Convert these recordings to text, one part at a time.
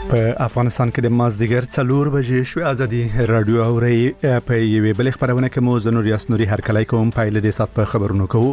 په افغانستان کې د مازدیګر 4 بجې شو ازادي رادیو اوري په یوې بل خبرونه کې مو زنور یاسنوري هرکلای کوم پایله د سات په خبرونو کوو.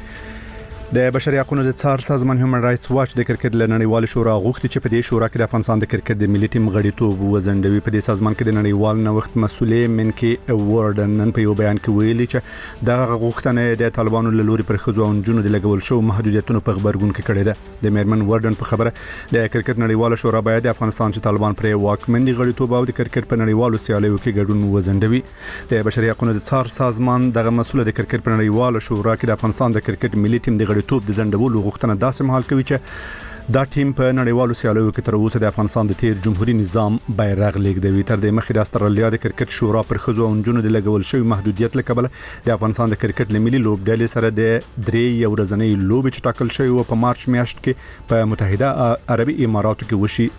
د بشري حقوقو د څار سازمان هیومن رائټس واچ د کرکټ لنړیوال شورا غوښتي چې په دې شورا کې د افغانستان د کرکټ د ملي ټیم غړیتوب وزندوي. په دې سازمان کې د نړیوال نوښت مسولې منکي وردن نن په یو بیان کې ویلي چې دغه غوښتنه د طالبانو له لوري پر خزو او جنونو د لګول شو محدودیتونو په خبرګون کې کړې ده. د میرمن وردن په خبره د کرکټ نړیوال شورا باید د افغانستان چې طالبان پر واکمن دي غړیتوب او د کرکټ په نړیوالو سیالیو کې ګډون وزندوي. د بشري حقوقو د څار سازمان دغه مسول د کرکټ په نړیوال شورا کې د افغانستان د کرکټ ملي ټیم د غړیتوب د زندولو غوښتنه داسې مهال کوي چې دا ټیم په نړیوالو سیالیو کې تر اوسه د افغانستان د تیر جمهوریت نظام بیرغ لیږدوي. تر دې مخکې د استرالیا د کرکټ شورا پر خزو او جنونو د لګول شوی محدودیت لکبل د افغانستان د کرکټ لملي لوبډلې سره د 3 ورځنۍ لوبې چې ټاکل شوی او په مارچ میاشت کې په متحده عربي اماراتو کې وشي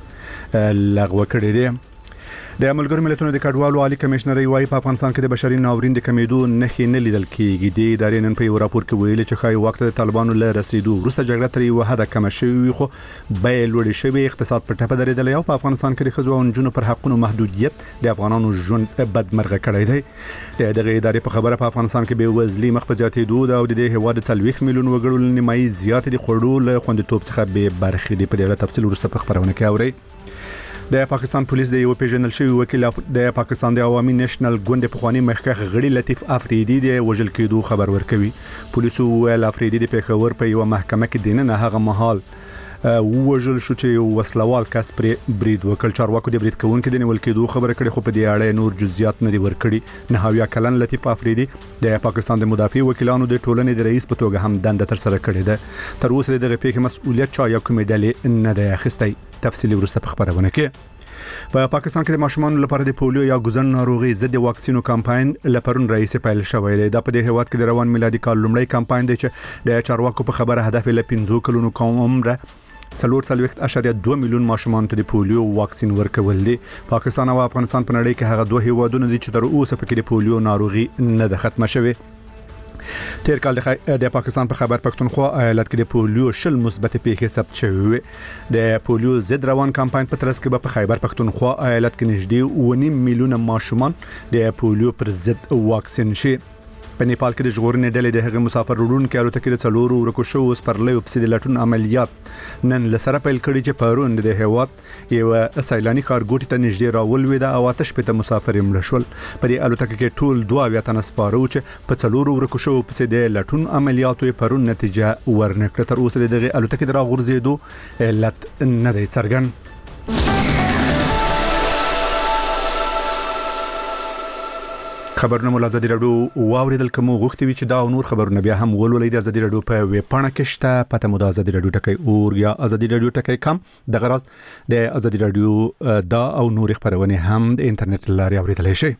لغوه کړې ده. د ملګرو ملتونو د کډوالو عالی کمشنر وايي په افغانستان کې د بشري ناورین د کمیدو نښې نه لیدل کېږي. د ادارې نن په یو راپور کې ویلي چې خای وخت د طالبانو له رسیدو وروسته جګړه تر یو حد کم شوې خو بیل وړي شوی اقتصاد په ټپه درېدل او په افغانستان کې د خزو او جنونو پر حقونو محدودیت د افغانانو ژوند بدمرغه کړی دی. دغه ادارې په خبره په افغانستان کې به وزلي مخ په زیاتېدو او د دې هواد 40 میلیون وګړو نیمایي زیات دي خړول خوندیتوب څخه به برخې دي. په دې اړه تفصیل وروسته په خبرونه کې اوري. د پاکستان پولیس د یو پیژندل شوی وکیل د پاکستان د عوامي نېشنل ګوند پخوانی مخکخ غړي لطیف افریدي د وژل کېدو خبر ورکوي. پولیسو ویل افریدي د پیښور په یو محکمه کې دینه هغه مهال وژل شو چې یو وسلوال کس پر برید وکړ. چارواکو د برید کوونکو د نیول کېدو خبره کړې خو په دې اړه نور جزئیات نه دي ورکړي. نهاویا کلن لطیف افریدي د پاکستان د مدافع وکیلانو د ټولنې د رئیس په توګه هم دنده تر سره کړې ده. تر اوسه دغه پیښې مسؤلیت چا یا کومې ډلې نه دی اخیستی. تفصیلی ورسته په خبرونه کې په پاکستان کې د ماشومانو لپاره د پولیو یا ګوزن ناروغي ضد واکسینو کمپاین لپاره رئیس پیل شوی دی. دا په دې هیواد کې د روان میلادي کال لومړی کمپاین دی چې د چارواکو په خبره هدف له 15 کلونو عمر 4.2 میلیون ماشومان ته د پولیو واکسین ورکول دي. پاکستان او افغانستان په نړۍ کې هغه دوه هیوادونه دي چې تر اوسه پکې د پولیو ناروغي نه ده ختمه شوې. تیر کال د پاکستان په خیبر پختونخوا ایالت کې د پولیو شل مثبت پیښې ثبت شوې. د پولیو ضد روان کمپاین په ترڅ کې په خیبر پختونخوا ایالت کې نږدې 1.5 میلیون ماشومان د پولیو پر ضد واکسین شي. په نیپال کې د ژغورنې ډلې د هغه مسافر وړونکو الوتکې د څلورو ورکو شو سپرلیو په سیده لټون عملیات نن لسره پیل کړي چې پرون د هیواد یو سیلاني کارګوټي ته نږدې راولوي د اواتش په مسافر مړ شول. په دې الوتکه کې ټول 2 تنه سپارو چې په څلورو ورکو شو په سیده لټون عملیاتو پرون نتیجه ورنکړه. تر اوسه دغه الوتکه د راغورځېدو علت نه دی څرګند. خبرونه مول ازادي رادیو واوریدل کوم غوښتي وی چې دا او نور خبرونه بیا هم ولولې د ازادي رادیو په ویب پاڼه کې شته. پته مو د ازادي رادیو ټکی اور یا ازادي رادیو ټکی کم د غرض د ازادي رادیو دا او نور خبرونه هم د انټرنیټ لارې اوریدل شي.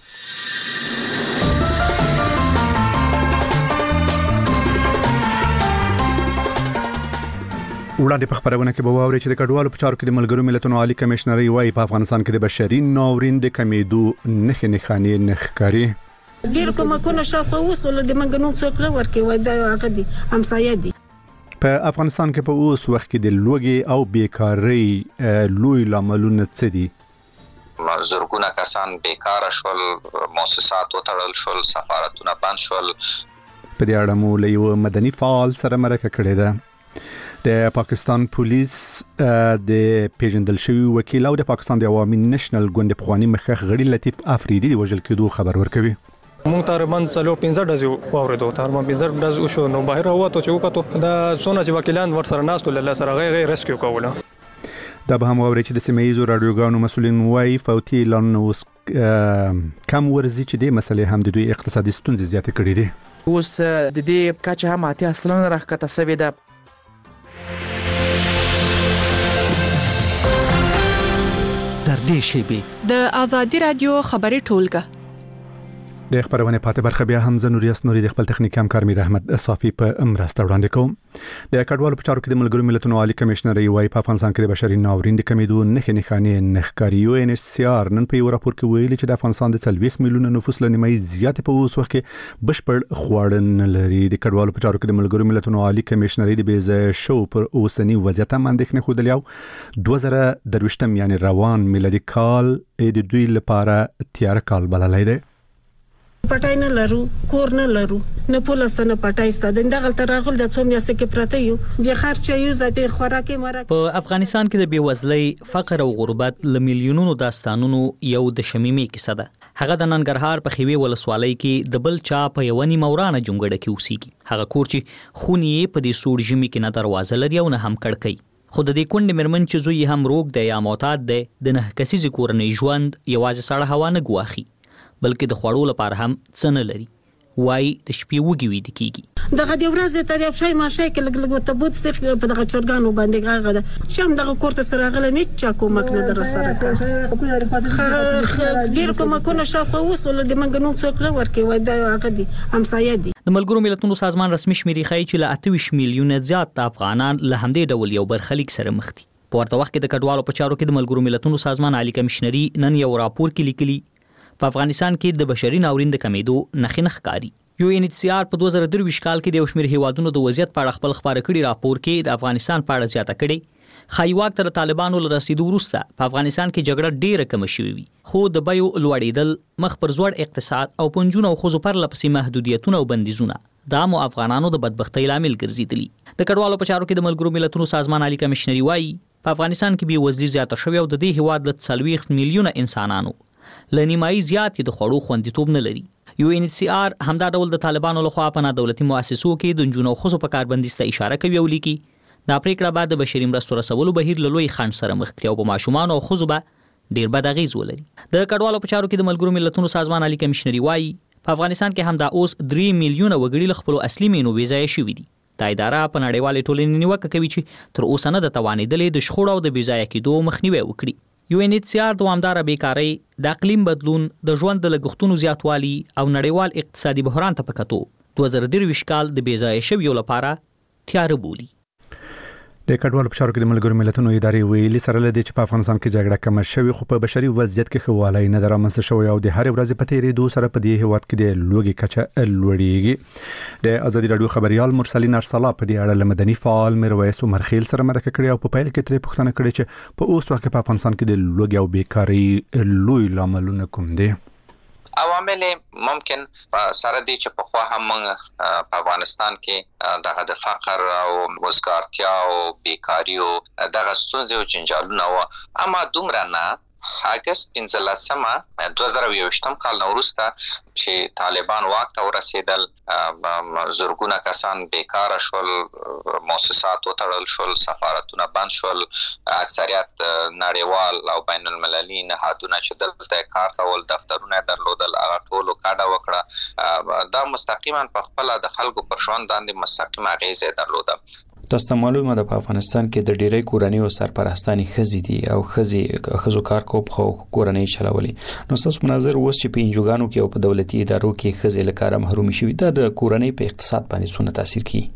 وړاندې په خبرونه کې به واوري چې د کډوالو په چارو کې د ملګرو ملتونو عالی کمشنر وايي په افغانستان کې د بشري ناورین د کمیدو نښې نه ښکاري. ډیر کومه شاوخوا اوس ول د منګنو څوک ورکي وای دا هغه دي همسایه دي. په افغانستان کې په اوس وخت کې د لوږې او بیکاری لوی لاملونه څه دي؟ زرګونه کسان بیکاره شول، مؤسسات وتړل شول، سفارتونه بند شول. په دې اړه مو له یو مدني فعال سره مرکه کړې ده. د پاکستان پولیس د پیژندل شوی وکیل او د پاکستان د عوامي نېشنل ګوند پخوانی مخکخ غړي لطیف افریدي د وژل کېدو خبر ورکوي. مونږ تقریبا 15 ډزې واوریدو. تقریبا 15 ډز وشو. نو بهر راوته چې وکړو دا څونه چې وکیلان ور سره ناس ول سره غیر ریسکیو کوله. دا به هم اوري چې د سیمایي رادیوګانو مسولین وايي فوتي اعلان اوس کم ورزي چې د مسلې هم د دوی اقتصادي ستونزې زیاتې کړې دي. اوس د دې کچه هم اتیا اصلا راکته سوي ده. د ازادي رادیو خبري ټولګه د خبرونه پاتې برخه بیا هم زنوري اسنوري د خپل تخنیک همکار میر احمد صافي په مرسته وړاندې کوم. د کډوالو په چارو کې د ملګرو ملتونو عالی کمشنر یوای په افغانستان کې د بشري ناورین د کمیدو نښانې نښکاری UNHCR نن په یو راپور کې ویلي چې د افغانستان د 40 میلیونه نفوس لنیمای زیات په اوس وخت کې بشپړ خواړن لري. د کډوالو په چارو کې د ملګرو ملتونو عالی کمشنر د بیزه شو پر اوسنی وضعیت باندې خو د لیاو 2023 یعنی روان میلادي کال د دوی لپاره تیار کال بللای دی. پټای نه لرو، کور نه لرو، نه پولیسونه پټای ستاسو دغه ترغل د څوم یاسته کې پراته یو د خرچه یو ذاتي خوراکي مرکه. په افغانستان کې د بیوزلۍ، فقر او غربت ل میلیونونو داستانونو یو د شمیمي کیسه ده. هغه د ننګرهار په خوي ولسوالۍ کې د بل چا په یونی مورانه جونګړه کې اوسېږي. هغه کور چې خونی په دې سوړ ژمي کې نه دروازه لري او نه هم کړکۍ. خو د دې کونډې مرمن چې زوی هم روغ دی یا معتاد دی د نه کسیزې کورنۍ ژوند یوازې سړه هوا نه ګواخي بلکې د خوړو لپاره هم څه نه لري. وای د شپې وږي ویده کیږي. دغه د ورځې تر یو شای ماشای کې لګ ته بوت ستخ په دغه چرګانو باندې غاغه ده شم دغه کورته سره غل نه چا کومک نه در سره ډیر کومکونه شاوخوا اوس ول د منګنو څوک ورکې وای د هغه دي همسایه دي. د ملګرو ملتونو سازمان رسمي شمیرې ښیي چې له 28 میلیونه زیات افغانان له همدې ډول یو برخلیک سره مخ دي. په ورته وخت کې د کډوالو په چارو کې د ملګرو ملتونو سازمان عالی کمشنري نن یو راپور کې لیکلي په افغانستان کې د بشري ناورین د کمیدو نښې ښکاري. UNHCR په 2023 کال کې د یو شمېر هیوادونو د وضعیت په اړه خپل خبره کړي راپور کې د افغانستان په اړه زیاته کړي. خایواک تر طالبانو له رسیدو وروسته په افغانستان کې جګړه ډېره کم شوې وي خو د بیو لوړېدل، مخ پر زوړ اقتصاد او پنځونه او خزو پر لپسې محدودیتونه او بندیزونه دا مو افغانانو د بدبختۍ لامل ګرځېدلي. د کډوالو په چارو کې د ملګرو ملتونو سازمان عالی کمشنري وایي په افغانستان کې بیوزلي زیاته شوې او د دې هیواد له 40 میلیونه انسانانو لنیمایي زیات د خوړو خوندیتوب نه لري. UNHCR همدا ډول د طالبانو لخوا په نادولتي مؤسسو کې د نجونو خصو په کاربندیز ته اشاره کوي او لیکي دا پریکړه بعد د بشري مرستو رسولو بهیر له لوی خنډ سره مخ کړي او په ماشومان او خصو به ډیر بد اغیز ولري. د کډوالو په چارو کې د ملګرو ملتونو سازمان عالی کمشنري وایي په افغانستان کې هم دا اوس 3 میلیونه وګړي له خپل اصلي مینو ویزای شوي دي. دا اداره په نړیوالې ټولنې نیوکه کوي چې تر اوسه نه د توانېدلې د شخړو او د بیځایه کېدو مخنیوی وکړي. UNHCR دوامداره بیکارۍ، د اقلیم بدلون، د ژوند د لګښتونو زیاتوالي او نړیوال اقتصادي بحران ته په کتو 2023 کال د بیځایه شویو لپاره تیار بولي. د کډوالو په چارو کې د ملګرو ملتونو ادارې ویلي سره لدی چې په افغانستان کې جګړه کم شوې خو په بشري وضعیت کې خواله نه درامسته شوی او د هر ورځ په تیریدو سره په دې هیواد کې د لوګي کچه لوړیږي. د ازادي رادیو خبريال مرسلین ارسلا په دې اړه مدني فعال میرویس عمر خیل سره مرکه کړې او په پیل کې ترې پوښتنه کړې چې په اوس وخت په افغانستان کې د لوګي او بیکاری لوی لاملونه کوم دي. عوامل ممکن سره دي چې په خوا هم په افغانستان کې د فقر او وزګارتیا او بیکاری او دغه ستونزې او جنجالونه و اما دومره نه. اگست 15 2021 کال وروسته چې طالبان واک ته ورسېدل زرګونه کسان بیکار شول، مؤسسات وتړل شول، سفارتونه بند شول، اکثریت نړیوال او بین المللي نهادونه چې دلته کار کول دفترونه درلودل هغه ټولو کډه وکړه. دا مستقیما په خپل د خلکو پر ژوند باندې مستقیم اغیز درلوده. تاسو ته معلومه ده په افغانستان کې د ډیری کورنۍ او سرپرستاني خزي دي او خزو کار کوي خو کورنۍ چلولي. نو تاسو مناظر اوس چې په انجوګانو کې او په دولتي ادارو کې خزي له کار محروم شي دا د کورنۍ په اقتصاد باندې څونه تاثیر کوي؟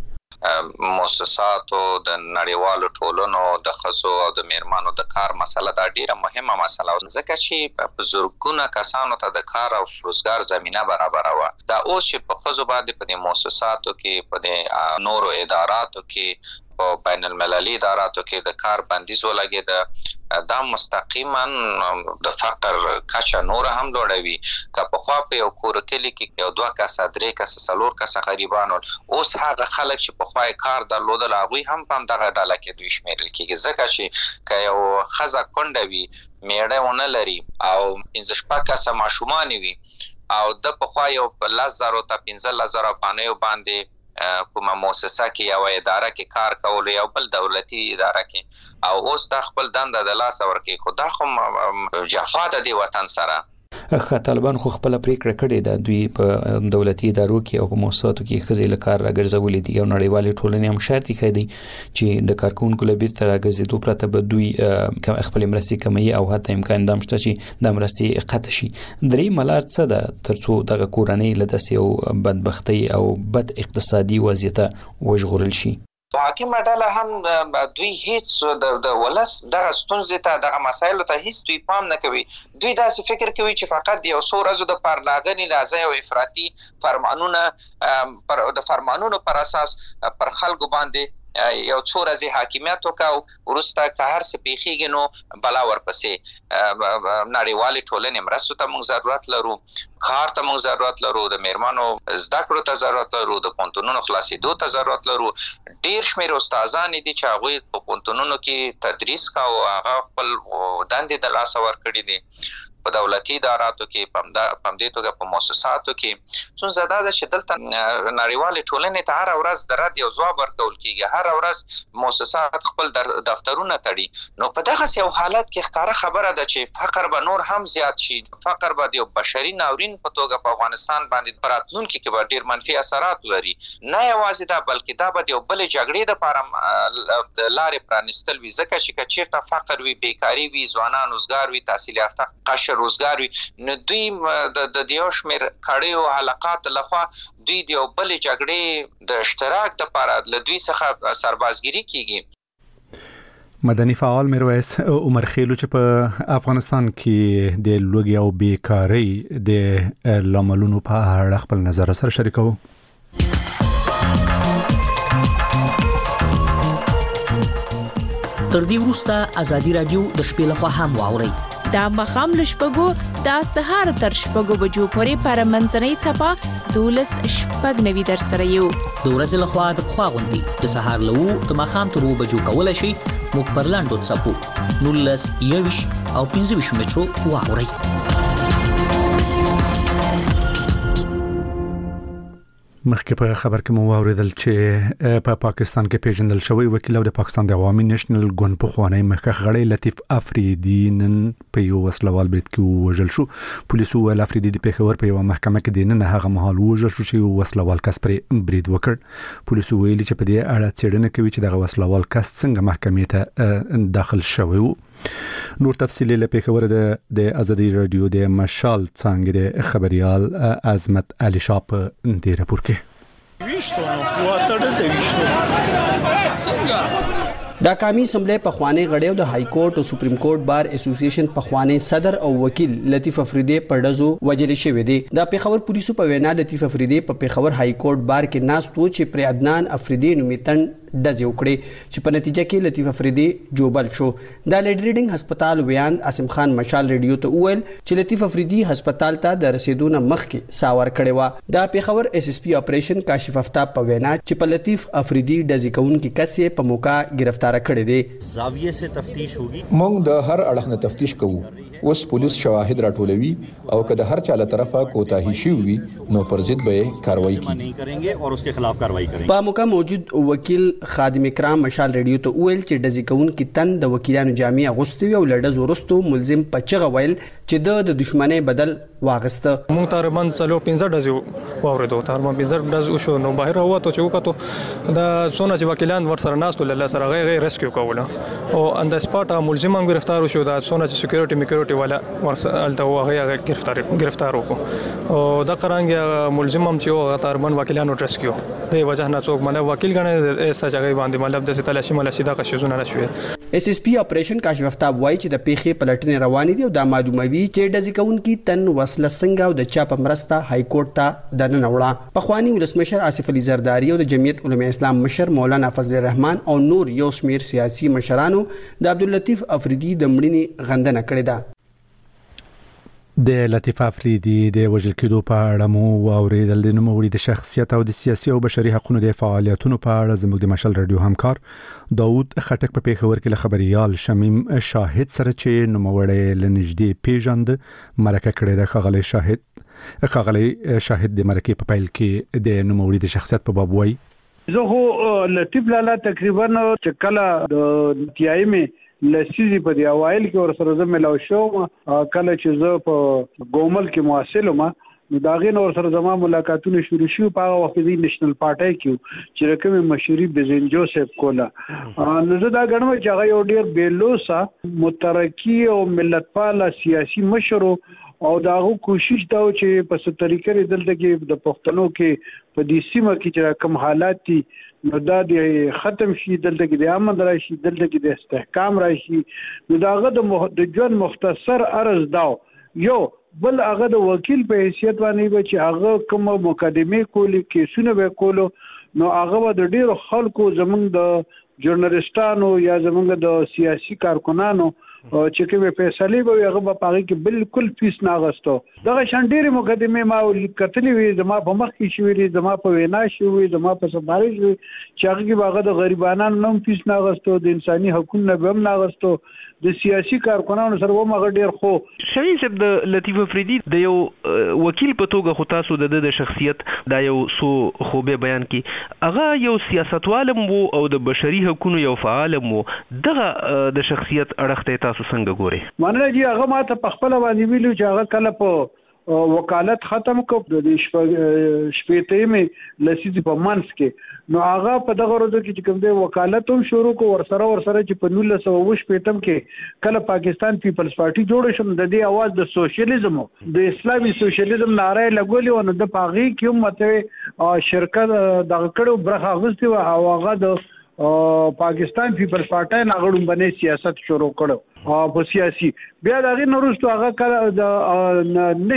مؤسسات او د نړیوالو ټولنو د خزو او د میرمنو د کار مسله دا ډیره مهمه مسله ده ځکه چې زرګونه کسانو ته د کار او روزګار زمينه برابروه. دا اوس چې په خزو باندې په مؤسساتو کې په نورو اداراتو کې په بین المللي اداراتو کې د کار بندیز ولګید دا مستقیما د فقر کچه نور هم لوړوي. که په خوا په یو کور کې یو 2 کسه 3 کسه 4 کسه غریبانو اوس هغه خلک چې په خوا کار درلودل هغه هم په دغه ډله کې دوی شمیرل کېږي ځکه چې که یو خزه کونډه وي میړه ونه لري او 15 کسه ماشومان وي او د په خوا یو 10,000 ته 15,000 افغانۍ باندې کومه مؤسسه کې یو اداره کې کار کول یو بل دولتي اداره کې او اوس د خپل دنده د لاس ورکې خو دا خو جفا د دی وطن سره. طالبان خو خپل پریکړه کړې ده دوی په دولتي ادارو کې او په مؤسساتو کې خزي لکار راګرځولې دي او نړیوالې ټولنې هم شرط کوي چې د کارکونکو لبیر تر راګرځېدو پرته به دوی خپل مرستې کمي او حتی امکان د مشته چې د مرستې قطع شي. درې ملار څه ده ترڅو دغه کورنۍ له داسې او بدبختی او بد اقتصادي وضعیت وژغورل شي. حاکمه ډله هم دوی هیڅ د ولس دغه ستونزې ته دغه مسایلو ته هیڅ دوی پام نه کوي. دوی داسې فکر کوي چې فقط د یو څو ورځو د پارلاغنې لازم او افراطي فرمانونو پر اساس پر خلکو باندې یو څو ورځې حاکمیت وکاو ورسته که هر څه پیښیږي نو بلا ورپسې نړیوالې ټولنې مرستو ته موږ ضرورت لرو، کار ته موږ ضرورت لرو، د میرمنو زده کړو ته ضرورت لرو، د پونتونونو خلاصېدو ته ضرورت لرو. ډیر شمیر استادان دي چې هغوی په پونتونونو کې تدریس کاوه، هغه خپل دندې د لاسه ورکړي دي په دولتي اداراتو کې، په همدې توګه په مؤسساتو کې. څنګه دا ده چې دلته نړیوالې ټولنې ته هر ورځ د رد یو ځواب ورکول کیږي، هر ورځ مؤسسات خپل دفترونه تړي. نو په دغه یو حالت کې ښکاره خبره ده چې فقر به نور هم زیات شي، فقر به د یو بشري ناورین په توګه په افغانستان باندې په راتلونکي کې به ډیر منفي اثرات لري. نه یوازې دا بلکې دا به د یو بلې جګړې لپاره د لارې پرانیستل وي، ځکه چې چیرته فقر وي، بیکاري وي، ځوانان روزګار وي، تحصیل یافته قشر روزګار وي، نو دوی د یو شمیر کړیو حلقات لخوا دوی د یو بلې جګړې د اشتراک لپاره له دوی څخه سربازګیری کیږي. مدني فعال میرویس عمر خیلو چې په افغانستان کې د لوږې او بیکارۍ د لاملونو په اړه خپل نظر سره شریکوي. تر دې وروسته ازادي رادیو د شپې لخوا هم واوري. دا مخام لشپګو دا سهار تر شپګو بجو پورې پر منځنۍ چپا 12:09 در سره یو. د ورځې لخوا د خوا غوندي د سهار لو د مخام تر 2 بجو کول شي موږ پر لاندو چپو 19 21 او 25 مترو واوري. مخکې په خبر کې مو واوریدل چې په پاکستان کې پیژندل شوی وکیل او د پاکستان د عوامي نېشنل ګوند په خوانی مخکخ غړی لطیف افریدی نن په یو وسلوال برید کې وژل شو. پولیسو ول افریدی د پیښور په یو محکمه کې د نن هغه مهال وژل شو چې وسلوال کس پر برید وکړ. پولیسو ویلي چې په دې اړه څېړنه کوي چې دغه وسلوال کس څنګه محکمې ته داخل شوی و. نور تفصیلی له پیښور د ازادي رادیو د مشال څنګه د خبريال عظمت علي شاپ د راپور کې ویشتو نو کواتړه زویشتو څنګه د قومي اسمبلی په خوانی غړیو د های کورټ او سپریم کورټ بار اسوسییشن په خوانی صدر او وکیل لطیف افریدی په ډزو وجل شوی دی. د پیښور پولیسو په وینا لطیف افریدی په پیښور های کورټ بار کې ناست و چې پر عدنان افریدی نومیتن ډز وکړي چې په نتیجه کې لطیف افریدی جوبل شو. د لیډ ریډینګ هسپتال ویان عاصم خان مشال ریډیو ته وویل چې لطیف افریدی هسپتال ته د رسیدونه مخکې ساور کړي و. د پیښور اس اس پی اپریشن کاشف افتاب په وینا چې په لطیف افریدی ډز کوونکي کس په موقع گرفتار کړي دي. زاویه سے تفتیش ہوگی. موږ د هر اړخ نه تفتیش کوو. اوس پولیس شواهد راټولوي او که د هر چا له طرفه کوتاهي شوی وي نو پر ضد به کاروایی کوي. په موقع موجود وکیل خادم کرام مشال ریډیو ته ویل چې ډزې کوونکي تن د وکیلانو جامع اغوستي او لړز ورستو ملزم پچغه ویل چې د دښمنۍ بدل واغسته. مونږ تقریبا 15 ډزې واوریدو، تقریبا 15 ډز وشو. نو بهر راوته چې وکړو دا څونه چې وکیلان ورسره ناستو له سره غیر ریسکیو کوله او ان د سپاټ ملزم هم گرفتار شو. دا څونه چې سکیورټي والا ورسالته هغه گرفتار وکړو او دا قرانګ ملزم هم چې هغه تقریبا وکیلانو ریسکیو د وجه نه څوک مله وکیل غنه ایسا ځای باندې مطلب د تلاشي دا قشزونه نشوي. اس اس پی اپریشن کاشف افتاب وایي چې د پیښې پلټنې روانې دي او دا معلوموي چې ډزې کوونکي تن وسله څنګه او د چا په مرسته های کورټ ته دننه وړه. پخوانی ولسمشر آصف علي زرداری او د جمعیت علماء اسلام مشر مولانا فضل الرحمن او نور یو شمیر سیاسي مشرانو د عبداللطیف افریدی د مړینې غندنه کړې ده. د لطیف افریدی د وژل کېدو په اړه مو واوریدل. د نوموړي د شخصیت او د سیاسي او بشري حقوقو د فعالیتونو په اړه زموږ د مشال رادیو همکار داود خټک په پیښور کې له خبريال شمیم شاهد سره چې نوموړی لنږدې پیژند مرکه کړې ده. خغلی شاهد د مرکه په پیل کې د نوموړي د شخصیت په باب وایي. زه خو لطیف لالا تقریبا چې کله د تیایمه لسیزي په دی اوایل کې ور سره ملاو شوم کله چې زه په ګومل کې مواصل ما نو دا غین اور سره زما ملاقاتونه شروع شو په هغه وخت دی نېشنل پارټي کې چې رقم مشوري بزنجو صاحب کولا نو زه دا غنم چې هغه یو ډیر بیلوسا مترقی او ملت پاله سیاسي مشرو او داغه کوشش دا چې په څه طریقې دلته کې د پښتنو کې په دې سیمه کې چې کوم حالات دي نو دا د ختم شي دلته کې د امن راشي دلته کې د استحکام راشي نو داغه د ژوند مختصر عرض دا یو بل هغه د وکیل په حیثیت باندې به چې هغه کوم مقدمه کولی کیسونه به کولو نو هغه د ډیرو خلکو زمونږ د ژورنالیستانو یا زمونږ د سیاسي کارکونانو چې کومه فیصله به هغه په هغه کې بالکل فیس نه غستو دغه شانډيري مقدمه ما کتلې وي زما په مخ کې شوې زما په وینا شوې زما په سفارش چې هغه کې هغه د غریبانو نوم فیس نه غستو د انساني حقوقو به هم نه غستو د سیاسي کارکونانو سره ومغه ډیر خو شوی صاحب د لطیف افریدي د یو وکیل په توګه خو تاسو د شخصیت دا یو سو خوبه بیان کی هغه یو سیاستوال مو او د بشري حقوقو یو فعال مو دغه د شخصیت اړخته تاسو څنګه ګوري مانه جی هغه ماته په خپل باندې ویلو چې هغه کله په وکالت ختم کو د شپېته مې لسیزي په منس کې نو هغه په دغه ورځو کې چې کوم دی وکالت هم شروع کو ورسره چې په 1920 کې کله پاکستان پیپلز پارټي جوړ شو د دې आवाज د سوشلیزم د اسلامي سوشلیزم ناره لګولې و نو د پاغي کې هم مته شرکت دغه کړو برخه غوستي او هغه د پاکستان پیپلز پارټي ناغړم باندې سیاست شروع کړو په سیاسي بیا دغه نورستو هغه کله د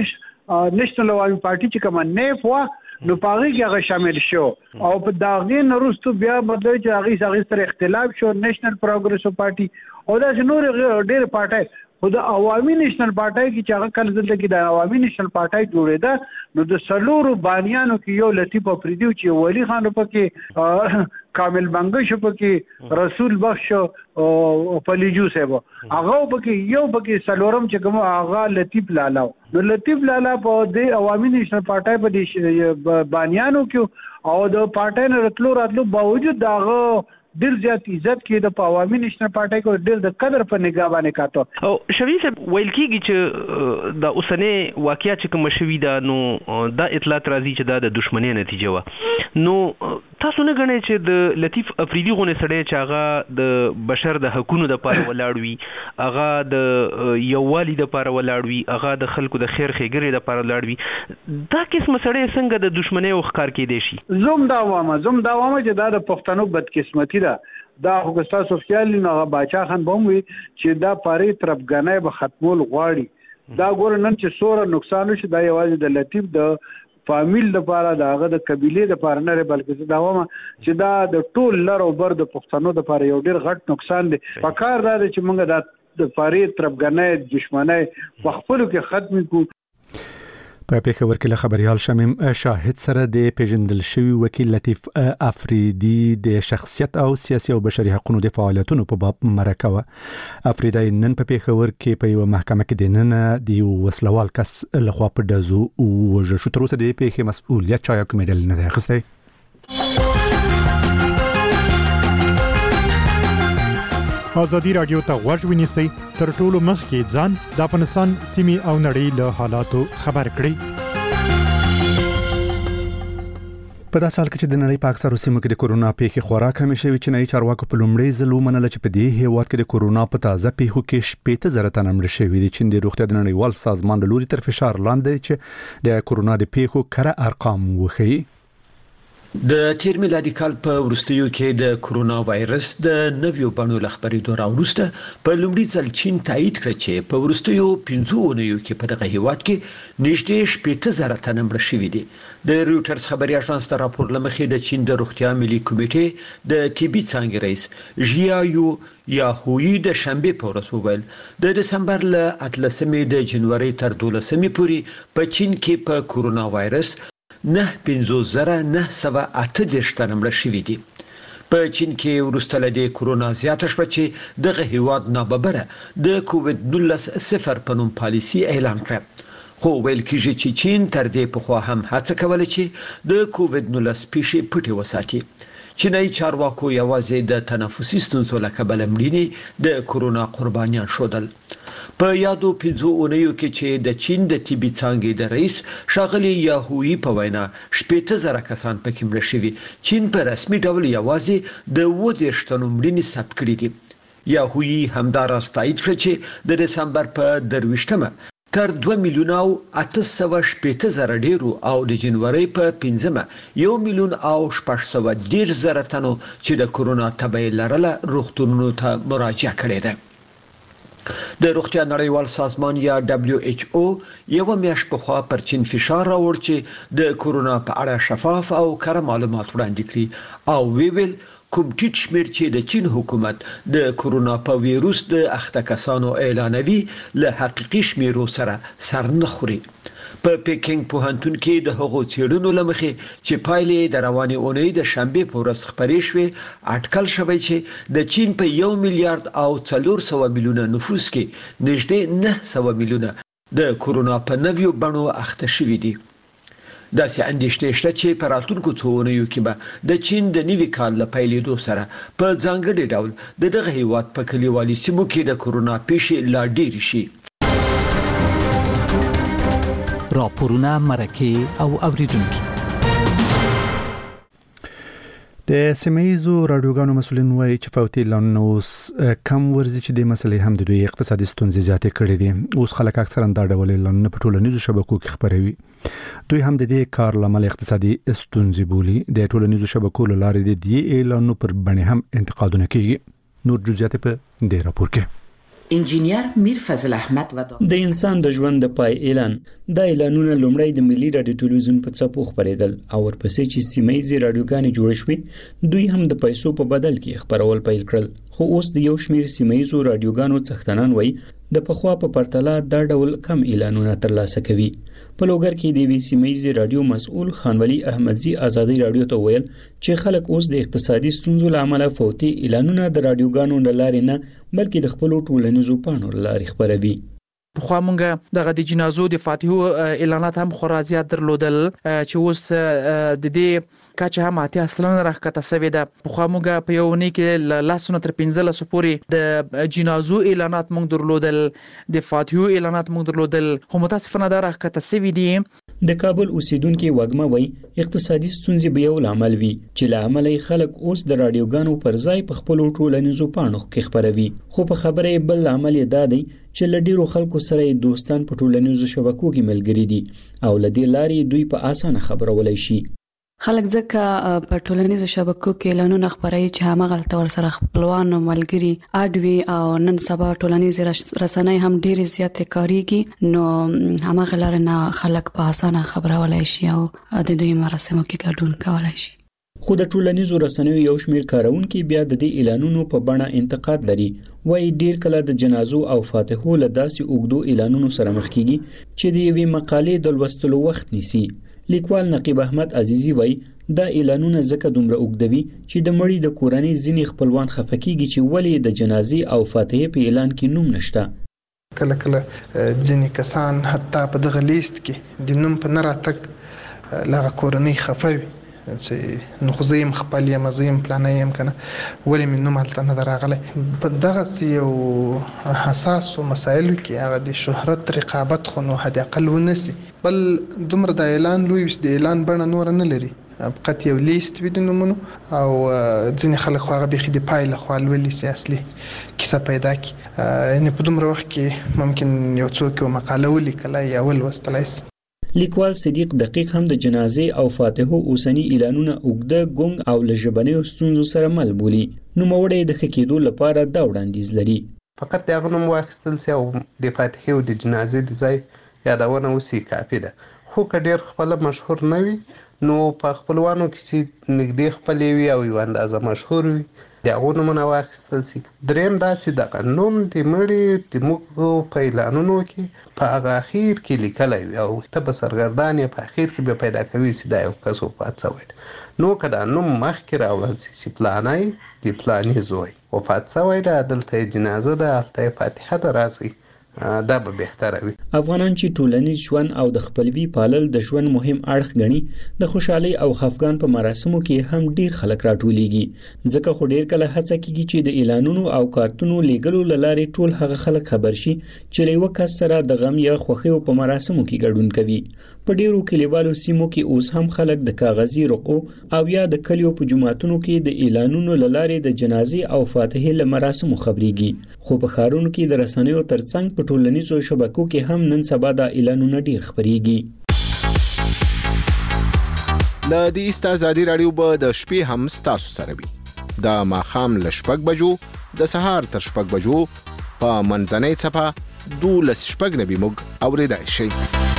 نېشنل عوامي پارټي چې کوم نه فوا نو پاغي کې هغه شامل شو او په دغه نورستو بیا بدل چې هغه سره اختلاف شو نېشنل پروګرېسو پارټي او دا نور ډېر پارټي خو د عوامي نېشنل پارټي کې چې هغه کله دلته کې د عوامي نېشنل پارټي جوړېده نو د سلورو بانیانو کې یو لطیف افریدي چې ولی خان په کې کامل بنګ شو په کې رسول بخش او پلیجو صاحب هغه په کې یو په کې سلورم چې کوم هغه لطیف لالا نو لطیف لالا په د عوامي نېشنل پارټي په دې بانیانو کې او د پارټي نه راتلو باوجود داغه ډیر زیات عزت کې د عوامي نېشنل پارټي کو ډیر د قدر په نگاه باندې کاته او شوی صاحب ویل کیږي چې د اوسنۍ واقعیا چې کوم شوی دا نو دا اطلاعات راځي چې دا د دښمنۍ نتیجه و نو تاسو نه غنئ چې د لطیف افریدي غونه سړی چې هغه د بشر د حقوقو د لپاره ولاړ وي هغه د یووالي د لپاره ولاړ وي هغه د خلکو د خیر ښېګړې د لپاره ولاړ وي دا قسم سړی څنګه د دښمنۍ او ښکار کېدی شي زوم دا وامه چې دا د پښتنو بدقسمتي دا خو تاسو خیال نه باچا خان بوموي چې دا پاره طرفګنۍ به ختمول غواړي دا ګور نن چې سوره نقصان شي دا یوازې د لطیف د فامیل لپاره داغه د قبيله لپاره نه بلکې دا ومه چې دا د ټول لر او بر د پښتنو لپاره یو ډیر غټ نقصان دی پکار دا چې موږ د پاره طرفګنۍ دښمنۍ په خپل کې ختم کو په پیښور کې له خبريال شمیم شاهد سره د پیژندل شوی وکیل لطیف افریدي د شخصیت او سیاسي او بشري حقوقو د فعالیتونو په باب مرکه افریدي نن په پیښور کې په یو محکمه کې د نن د وسلوال کس لخوا په دزو او شو تر اوسه د پیښې مسؤلیت چا کوم ډول نه دی اخیستی ازادي رادیو ته غوږ ونیسئ تر ټولو مخکې ځان د افغانستان سیمې او نړۍ له حالاتو خبر کړئ په داسې حال کې چې د نړۍ په اکثرو سیمو کې د کورونا پیښې خورا کمې شوې چې نه چارواکو په لومړي ځل ومنله چې په دې هیواد کې د کورونا په تازه پیښو کې 15,000 تنه مړه شوي دي چې د روغتیا د نړیوال سازمان له لوري تر فشار لاندې چې د کورونا د پیښو کره ارقام وښيي د تیر میلادي کال په ورستیو کې د کورونا وایرس د نویو بڼو لخبرېدو راوروسته په لومړي ځل چین تایید کړ چې په ورستیو 15 اونیو کې په دغه هیواد کې نږدې 15,000 تنه مړه شوي دي د رويټرز خبري اژانس د راپور لمخې د چین د روغتیا ملي کمیټې د طبي څانګې رئیس ژیایو یاهوی د شنبه په ورځ وویل د دسمبر له 18 د جنوري تر 12 پورې په چین کې په کورونا وایرس 9,908 تنه مړه شوي دي په چین کې ورستله د کورونا زیاته شوه چې دغه هیواد ناببره د کووډ-19 صفر په نوم پالیسي اعلان کړه خو ویل کېږي چې چین تر دې پخوا هم هڅه کوله چې د کووډ-19 پیښې پټې وساتي چینایي چارواکو یوازې د تنفسي ستونزو له کبله مړینې د کورونا قربانیان شودل. په یادو 5 اونیو کې چې د چین د طبي څانګې د رئیس ښاغلي یاهویی په وینا 80,000 کسان پکې مړه شوي، چین په رسمي ډول یوازې د 30 تنو مړینې ثبت کړې دي. یاهویی همداراز تایید کړ چې د دسمبر په 23مه تر 2,880,000 ډیرو او د جنوري په 5مه 1,610,000 تنو چې د کورونا تبه لرله روغتونونو ته مراجعه کړې ده. د روغتیا نړیوال سازمان یا WHO یو میاشت پخوا پر چین فشار راوړ چې د کورونا په اړه شفاف او کره معلومات وړاندې کړي او ویل کوم ټیټ شمیر چې د چین حکومت د کورونا په ویروس د اخته کسانو اعلانوي له حقیقي شمیرو سره سر نه خوري. په پیکینګ پوهنتون کې د هغو څېړنو لمخې چې پایلې د روانې اونۍ د شنبه په ورځ خبرې شوې، اټکل شوی چې د چین په 1 میلیارډ او 400 میلیونه نفوس کې نږدې 900 میلیونه د کورونا په نویو بڼو اخته شوي دي. داسې اندېښنې شته چې په راتلونکو څو اونیو کې به د چین د نوي کال له پیلېدو سره په ځانګړي ډول دغه هیواد په کلیوالي سیمو کې د کورونا پیښې لا ډېرې شي. راپورونه، مرکې او اوریدونکو. د سیمایزو رادیوګانو مسولین وایي چې فوتي اعلانونه اوس کم ورزي چې د مسلې هم د دوی اقتصادي ستونزې زیاتې کړې دي. اوس خلک اکثرا دا ډول اعلانونه په ټولنیزو شبکو کې خبروي. دوی هم د دې کار لامل اقتصادي ستونزې بولي. د ټولنیزو شبکو لارې د دې اعلانونو پر باندې هم انتقادونه کوي. نور جزئیات په دې راپور کې. انجینیر میر فضل احمد و د انسان د ژوند د پای اعلان د اعلانونو لومړی د ملي رادیو ټلویزیون په څپو خبرېدل او ورپسې چې سیمایي رادیوګانې جوړ شوې دوی هم د پیسو په بدل کې خبرول پیل کړل. خو اوس د یو شمیر سیمایي رادیوګانو څښتنان وایي د پخوا په پرتله دا ډول کم اعلانونه ترلاسه کوي. په لوګر کې د وی سیمایي رادیو مسؤل خانولی احمدزي آزادي رادیو ته ویل چې خلک اوس د اقتصادي ستونزو لامل فوتي اعلانونه د رادیوګانو لارې نه بلکې د خپل ټولنیزو پاڼو لارې خبروي. خو مونږ دغه د جنازو د فاتحو اعلانات هم خورا زیات درلودل چې اوس د دې کچه هم اتیا اصلا راکته سوي ده. خو مونږ په یو نه کې لاسونه تر 15 پورې د جنازو اعلانات مونږ درلودل، د فاتحو اعلانات مونږ درلودل، خو متاسفانه دا راکته سوي دي. د کابل اوسیدونکو وګما وای اقتصادي ستونزې به یو عامل وي چې لامل خلک اوس د رادیوګانو پر ځای په خپل ټولنیزو پاڼو کې خبروي. خو په خبره بل عامل دا دی چې لډیرو خلکو سره دوستان په ټولنیزو شبکو کې ملګری دي او لدې لاري دوی په اسانه خبرولای شي. خلک ځکه په ټولنیزو شبکو کې اعلانونه خبري چې همغه تور سره خپلوان او ملګری اډوي او نن سبا ټولنیزې رسنۍ هم ډېر زیات کاریږي، نو همغه لار نه خلک په اسانه خبرولای شي او د دوی مراسمو کې ګډون کولای شي. خو د ټولنیزو رسنیو یو شمیر کارونکو بیا د دې اعلانونو په بڼه انتقاد لري. وایي ډیر کله د جنازو او فاتحو له داسې اوږدو اعلانونو سره مخ کیږي چې د یوې مقالې د لوستلو وخت نیسي. لیکوال نقیب احمد عزیزی وایي دا اعلانونه ځکه دومره اوږدوي چې د مړي د کورنۍ ځینې خپلوان خفقېږي چې ولې د جنازې او فاتحې په اعلان کې نوم نشته. کله کله ځینې کسان حتی په دغه لیست کې د نوم په نه راتګ لغه کورنۍ خفوي چې نو خو زیم خپل یم زیم پلان یم کنه ولې من نوم هلته نه راغلی. په دغه یو حساس مسایلو کې هغه د شهرت رقابت خو نو حد اقل ونسی، بل دومره د اعلان لوی د اعلان بڼه نور نه لري، فقط یو لیست وي د نومونو او ځینې خلک خو هغه بيخي د پایله خو ولې سي اصلي کیسه پیدا کی. یعنی په دومره وخت کې ممکن یو څوک مقاله ولیکلای یا ولوستلای شي. لیکوال صدیق دقیق هم د جنازې او فاتحو اوسنی اعلانونه اوږده ګونګ او لژبنیو ستونزو سره مل بولي. نو موړې د خکېدو لپاره دا وړاندیز لري. فقط دا غنوم واخیستل سي او د فاتحې او د جنازې د ځای یادونه وسی کافي ده. خو کډیر خپل مشهور نه وي نو په خپلوانو کې چې نږدې خپلې وي او یو اندازه مشهور وي دا غنومونه واخیستل سي. دریم دا چې د قانون د مړي د موږ په اعلانونو کې په هغه اخیر کې لیکلای وي او ته به سرګردان په اخیر کې به پیدا کوي چې دا یو کس وفات شوی. نو کله نو مخکې راوړل سي پلانای د پلانې زوی وفات شوی دا دلته جنازه ده هلته فاتحه ده راځي دا به بهتره وي. افغانان چې ټولنیز ژوند او د خپلوي پالل د ژوند مهم اړخ ګڼي، د خوشحالي او خفګان په مراسمو کې هم ډیر خلک راټولېږي، ځکه خو ډیر کله هڅه کیږي چې د اعلانونو او کارتونو لیږلو لارې ټول هغه خلک خبر شي چې له یو کس سره د غم یا خوښیو په مراسمو کې ګډون کوي. په ډیرو کلیوالو سیمو کې اوس هم خلک د کاغذي رقو او یا د کلیو په جماعتونو کې د اعلانونو لارې د جنازې او فاتحې له مراسمو خبريږي، خو په ښارونو کې د رسنیو ترڅنګ په ټولنیزو شبکو کې هم نن سبا د اعلانونو ډیر خبريږي. د دې استازادي رادیو به د شپې هم تاسو سره وي، د ماخام ل 6 بجو د سهار تر 6 بجو په منځنۍ صفه 12:09 موږ اوریدای شئ.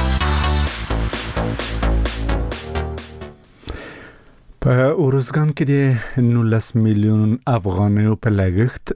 په اورزګان کې د 19 میلیون افغانیو په لګښت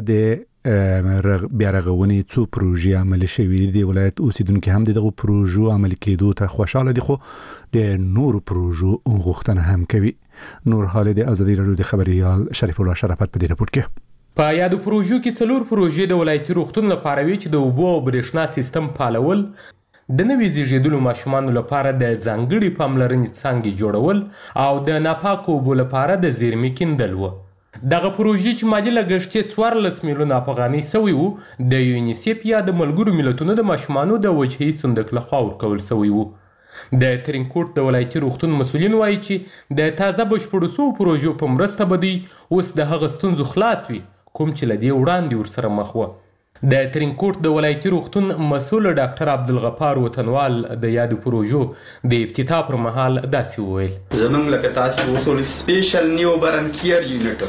د بیا رغونې څو پروژې عملي شوې دي. ولایت اوسیدونکو هم دغه پروژو عملي کېدو ته خوشاله دي، خو د نورو پروژو غوښتنه هم کوي. نور حال د ازادي رادیو د خبريال شریف الله شرافت په دې رپورت کې په یادو پروژو کې څلور پروژې د ولایتي روغتون لپاره وي چې د اوبو او برېښنا سیستم فعالول، د نوي زیږیدلو ماشومانو لپاره د ځانګړي پاملرنې څانګې جوړول او د ناپاکو اوبو لپاره د زیرمې کیندل و. دغه پروژې چې مالي لګښت یې 14 میلیونه افغانۍ سوی و، د یونیسیف یا د ملګرو ملتونو د ماشومانو د وجهي صندوق لخوا ورکول سوی و. د ترینکوټ د ولایتي روغتون مسؤلین وایي چې د تازه بشپړو سوو پروژو په مرسته به دوی اوس د هغه ستونزو خلاص وي کوم چې له دې وړاندې ورسره مخ وه. د ترینکوټ د ولایتي روغتون مسؤل ډاکټر عبدالغفار وطنوال د یادو پروژو د افتتاح پر مهال داسې وویل: زمونږ لکه تاسو وصول سپیشل نیو برن کیر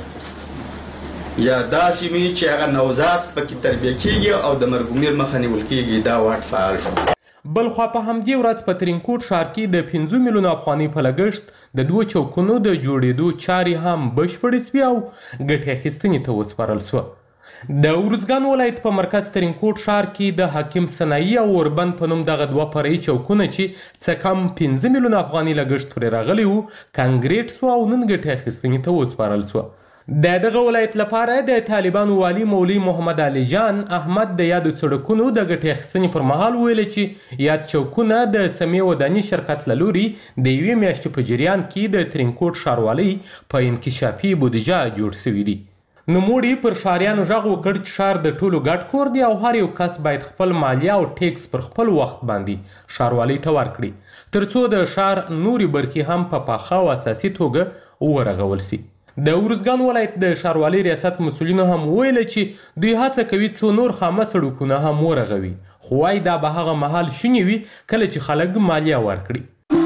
یونټ یا داسې می چې هغه نوزاد پکې تربیه کیږي او د مرګ مخه نیول کیږي، دا واټ فعال شو. بل خو په همدې ورځ په ترینکوټ ښار کې د 15 میلیونه افغانۍ په لګښت د 2 چوکونو د جوړېدو چارې هم بشپړې سوې او ګټې اخیستنې ته وسپارل سوه. د ارزګان ولایت په مرکز ترینکوټ ښار کې د حکیم سنایي او اوربند په نوم دغه 2 فرعي چوکونه چې څه کم 15 میلیونه افغانۍ لګښت پرې راغلی و کانکریټ سوه او نن ګټې اخیستنې ته وسپارل سوه. د دغه ولایت لپاره د طالبانو والي مولوي محمد علي جان احمد د یادو سړکونو د ګټې اخیستنې پر مهال ویل چې یاد چوکونه د سمې وداني شرکت له لوري د یوې میاشتې په جریان کې د ترینکوټ ښاروالۍ په انکشافي بودیجه جوړ سوي دي. نوموړي پر ښاریانو غږ وکړ چې ښار د ټولو ګډ کور دی او هر یو کس باید خپل مالیه او ټیکس پر خپل وخت باندې ښاروالۍ ته ورکړي ترڅو د ښار نوري برخې هم په پاخه او اساسي توګه ورغول سي. د ارزګان ولایت د ښاروالۍ ریاست مسؤلینو هم ویل چې دوی هڅه کوي څو نور خامه سړکونه هم ورغوي، خو وايي دا به هغه مهال شونې وي کله چې خلک مالیه ورکړي.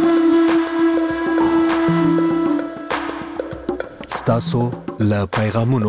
ستاسو له پیغامونو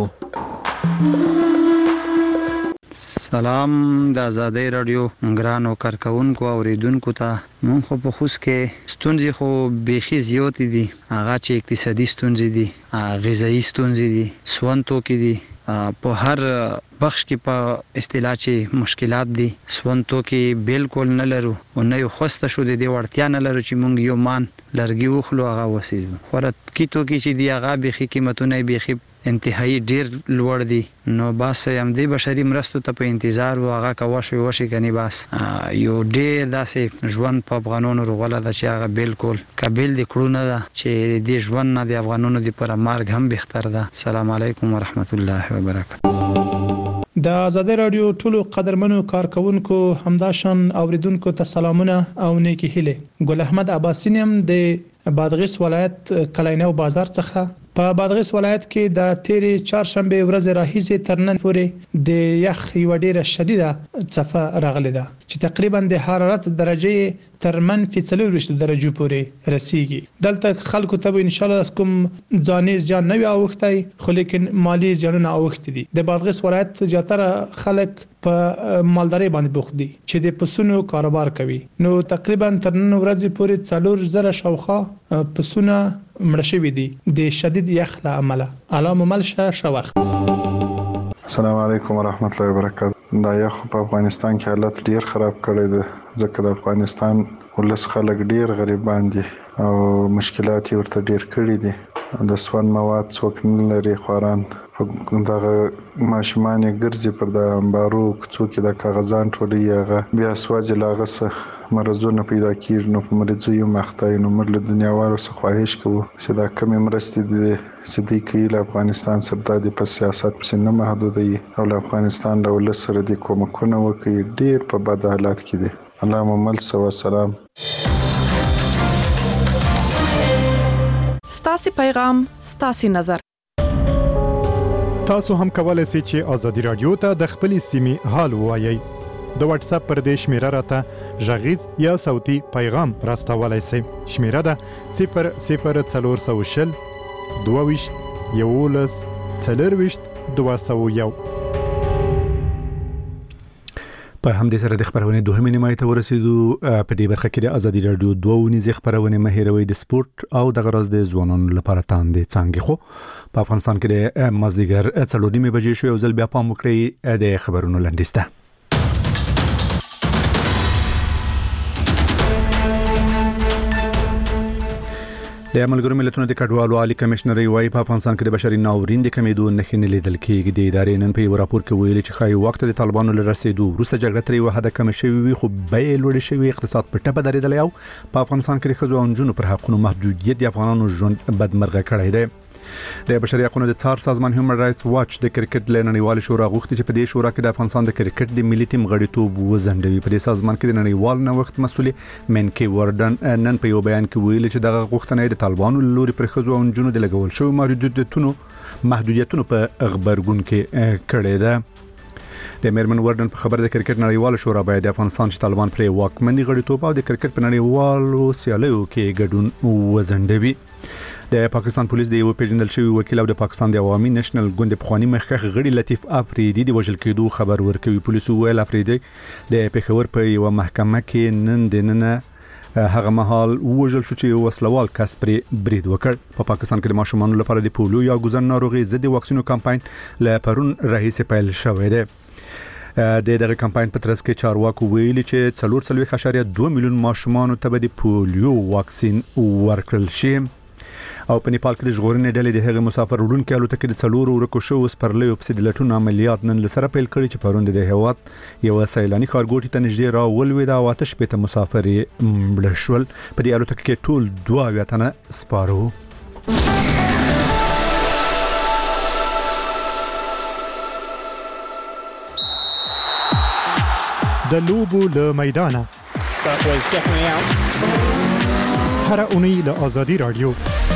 سلام د آزادۍ رادیو ګرانو کارکونکو اوریدونکو ته. مونږ خو په خوست کې ستونزې خو بیخي زیاتې دي، هغه چې اقتصادي ستونزې دي، غذایي ستونزې دي، سون توکي دي، په هر بخش کې په اصطلاح چې مشکلات دي. سون توکي بالکل نه لرو او نه یو خوسته شو د دې وړتیا نه لرو چې مونږ یو مان لرګي وخلو هغه وسیزو. خوراکي توکي چې دي هغه بیخي قیمتونه بیخي انتهایی ډیر لوړ دي، نو بس هم دې بشري مرستو ته په انتظار و هغه کا وشي کني بس یو ډیر داسې ژوند په افغانانو روغله ده چې هغه بالکل قابل دي کړو نه ده چې دې ژوند نه د افغانانو د پر مرګ هم بهتر ده. السلام علیکم ورحمت الله وبرکاته. د آزادۍ رادیو ټولو قدرمنو کارکونکو همداشان اوریدونکو ته سلامونه او نیکی هیله. ګل احمد عباسي نیم د بادغیس ولایت کلینو بازار څخه. په بادغیس ولایت کې د تیرې چهارشنبه ورځ راهیسې تر نن پورې د یخ یو ډیره شدیده څپه راغلې ده چې تقریبا د حرارت درجه تر -40 درجو پورې رسیږي. دلته خلکو ته ان شاء الله کوم ځاني ځان نه وي اوختای، خو لیکن مالی ځانونه اوخت دي. د بادغیس ولایت زیاتره خلک په مالداري باندې بوخت دي چې د پسونو کاروبار کوي. نو تقریبا تر نن ورځې پورې 4000 شاوخه پسونه مړ شوي دي د شدید یخ له امله. علامه ملشه شوخ. السلام علیکم ورحمت الله وبرکاته. دا یخ په افغانستان کې حالت ډیر خراب کړی دی، ځکه د افغانستان ولس خلک ډیر غریبان دي او مشکلات ورته ډیر کړي دي. د سون مواد څوک نه لري، خواران دغه ماشومان ګرځي پر د امبارو کوڅو کې د کاغذان ټولې هغه بیا سوځي لاغه سه مرزونه پیدا کیږي نو په مریضو یو مختای نو موږ له دنیاوالو څخه خواهش کوو چې دا کمې مرستې دي چې دوی کوي له افغانستان سره د په سیاست پسې نه محدودوي او له افغانستان له ولس سره د کومکونه وکړي ډېر په بد حالات کې دي. اللهم صل وسلام. ستاسو پیغام ستاسو نظر. تاسو هم کولای شئ چې آزادي رادیو ته د خپلې سیمې حال ووایئ. د واتس اپ پر دې شمیره راته غږیز یا صوتي پیغام راستولای شئ. شمیره ده 00420 22 11 4 201. په همدې سره د خبرونې دوهمې نیمایي ته ورسېدو. په دې برخه کې د آزادي رادیو دوه ونیزې خبرونه مهیروي د سپورت او د غرض د ځوانانو لپاره تاندې څنګه خو په افغانستان کې د مازدیګر 4:30 بجې شو یو ځل بیا پام وکړئ د خبرونو لنډیسته. د ملګرو ملتونو د کډوالو عالی کمشنر وايي په افغانستان کې د بشري ناورین د کمیدو نښې نه لیدل کېږي. د ادارې نن په یو راپور کې ویلي چې خای وخت د طالبانو له رسیدو وروسته جګړه ترې وحده کم شوی وي خو بیې لوړې شوی اقتصاد په ټپه درېدلی او په افغانستان کې د ښځو او نجونو پر حقونو محدودیت د افغانانو ژوند بدمرغه کړی دی. د بشري حقوقو د څار سازمان هیومن رائټس واچ د کرکټ لنړیوال شورا غوښتي چې په دې شورا کې د افغانستان د کرکټ د ملي ټیم غړیتوب وزندوي. په دې سازمان کې د نړیوال نوښت مسؤل منکی وردن نن په یو بیان کې ویلي چې دغه غوښتنه د طالبانو لوري پر ښځو او نجونو د لګول شوی محدودیتونو په غبرګون کې کړی ده. د میرمن وردن په خبر د کرکټ نړیوال شورا باید د افغانستان چې طالبان پر واکمنۍ غړیتوب او د کرکټ په نړیوالو سیالیو کې ګډون وزندوي. د پاکستان پولیس د یو پیژندل شوی وکیل او د پاکستان د عوامي نېشنل ګوند پخوانی مخکښ غړي لطیف افریدي د وژل کېدو خبر ورکوي. پولیسو ویل افریدي د پېښور په یو محکمه کې نن هغه مهال وژل شو چې یو وسلوال کس پرې برید وکړ. په پاکستان کې د ماشومانو لپاره د پولیو یا ګوزن ناروغي ضد واکسینو کمپاین له پرون راهیسې پیل شوی دی. دغه کمپاین په ترڅ کې چارواکو ویلي چې 4.2 میلیون ماشومان ته به د پولیو واکسین ورکړل شي. او په نیپال کې د ژغورنې ډلې د هغه مسافر وړونکو الوتکې د 4 ورکو شو سپرلیو په د لټون عملیات نن لسره پیل کړي چې پروند د هوات یو سیلاني ښارګوټي ته نږدې راولوي دا آتش په مسافر مړ شول. په دې الوتکه کې ټول 2 تنه سپارو. د لوبو له میدانه هر اونۍ له آزادي رادیو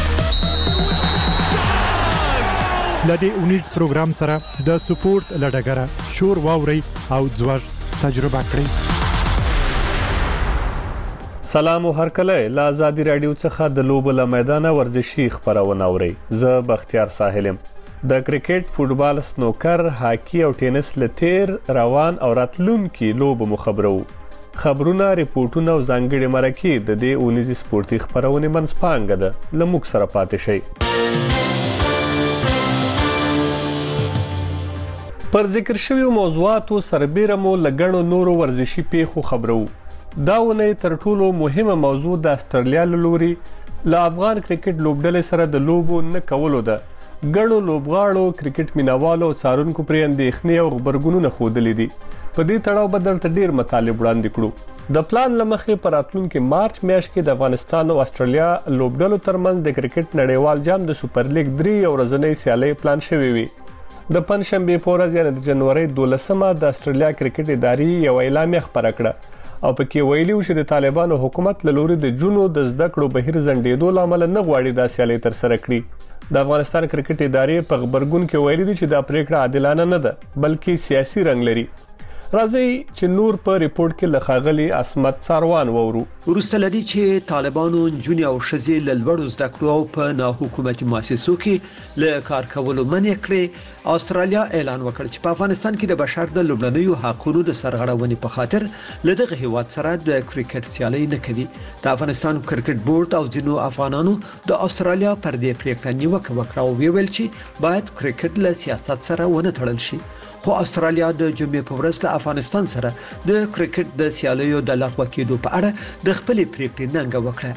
لدې اونیز پروګرام سره د سپورت لډګره شور واوري او ځوږ تجربه کړئ. سلام او هرکله له آزادي رادیو څخه د لوبو له میدانه ورزشي خبرونه اورئ. زه بختیار ساحلم. د کرکټ، فوټبال، سنوکر، هاکی او ټینس لتیر روان او راتلونکي لوبو مخبرو. خبرونه، ریپورتونه او ځانګړي مرکې د دې اونیزي سپورتي خبرونه منځپانګه ده. لموږ سره پاتې شئ. پر ذکر شویو موضوعاتو سربیره مو لګڼو نورو ورزشي پیښو خبرو. دا ونې تر ټولو مهمه موضوع د استرالیا لوري له افغان کرکټ لوبډلې سره د لوبو نه کولو ده. ګڼو لوبغاړو، کرکټ مینوالو او څارونکو پرې اندېښنې او غبرګونونه ښودلې دي. په دې تړاو به درته ډېر مطالب وړاندې کړو. د پلان له مخې په راتلونکي مارچ میاشت کې د افغانستان او استرالیا لوبډلو ترمنځ د کرکټ نړیوال جام د سوپر لیګ 3 ورځنۍ سیالۍ پلان شوې وي. د پنځشنبه په ورځ یعنې د جنوري 12مه د استرالیا کرکټ ادارې یو اعلامیه خبره کړه او پکې ویلي و چې د طالبانو حکومت له لوري د جنو د زده کړو بهیر ځنډېدو لامل نه غواړي دا سیالۍ ترسره کړي. د افغانستان کرکټ ادارې په خبرګون کې ویلي دي چې دا پریکړه عادلانه نه ده بلکې سیاسي رنګ لري. راځي چې نور په ریپورت کې لخاغلي عصمت ساروان وورو. وروسته لدی چې طالبانو جونی او شذې لوړو زده کړو او په ناحکومتي مؤسسو کې له کار کولو منع کړي. استرالیا اعلان وکړ چې په افغانستان کې د بشر د لومړنیو حقوقو د سرغړونې په خاطر له دغه هیواد سره د کرکټ سیالي نه کوي. د افغانستان کرکټ بورډ او ځینو افغانانو د استرالیا پر دې پریکړه نیوکه وکړه او ویل چې باید کرکټ له سیاست سره ونه تړل شي. خو استرالیا د جمعې په ورځ له افغانستان سره د کرکټ د سیالیو د لغوه کېدو په اړه د خپل پریکړې ننګه وکړه.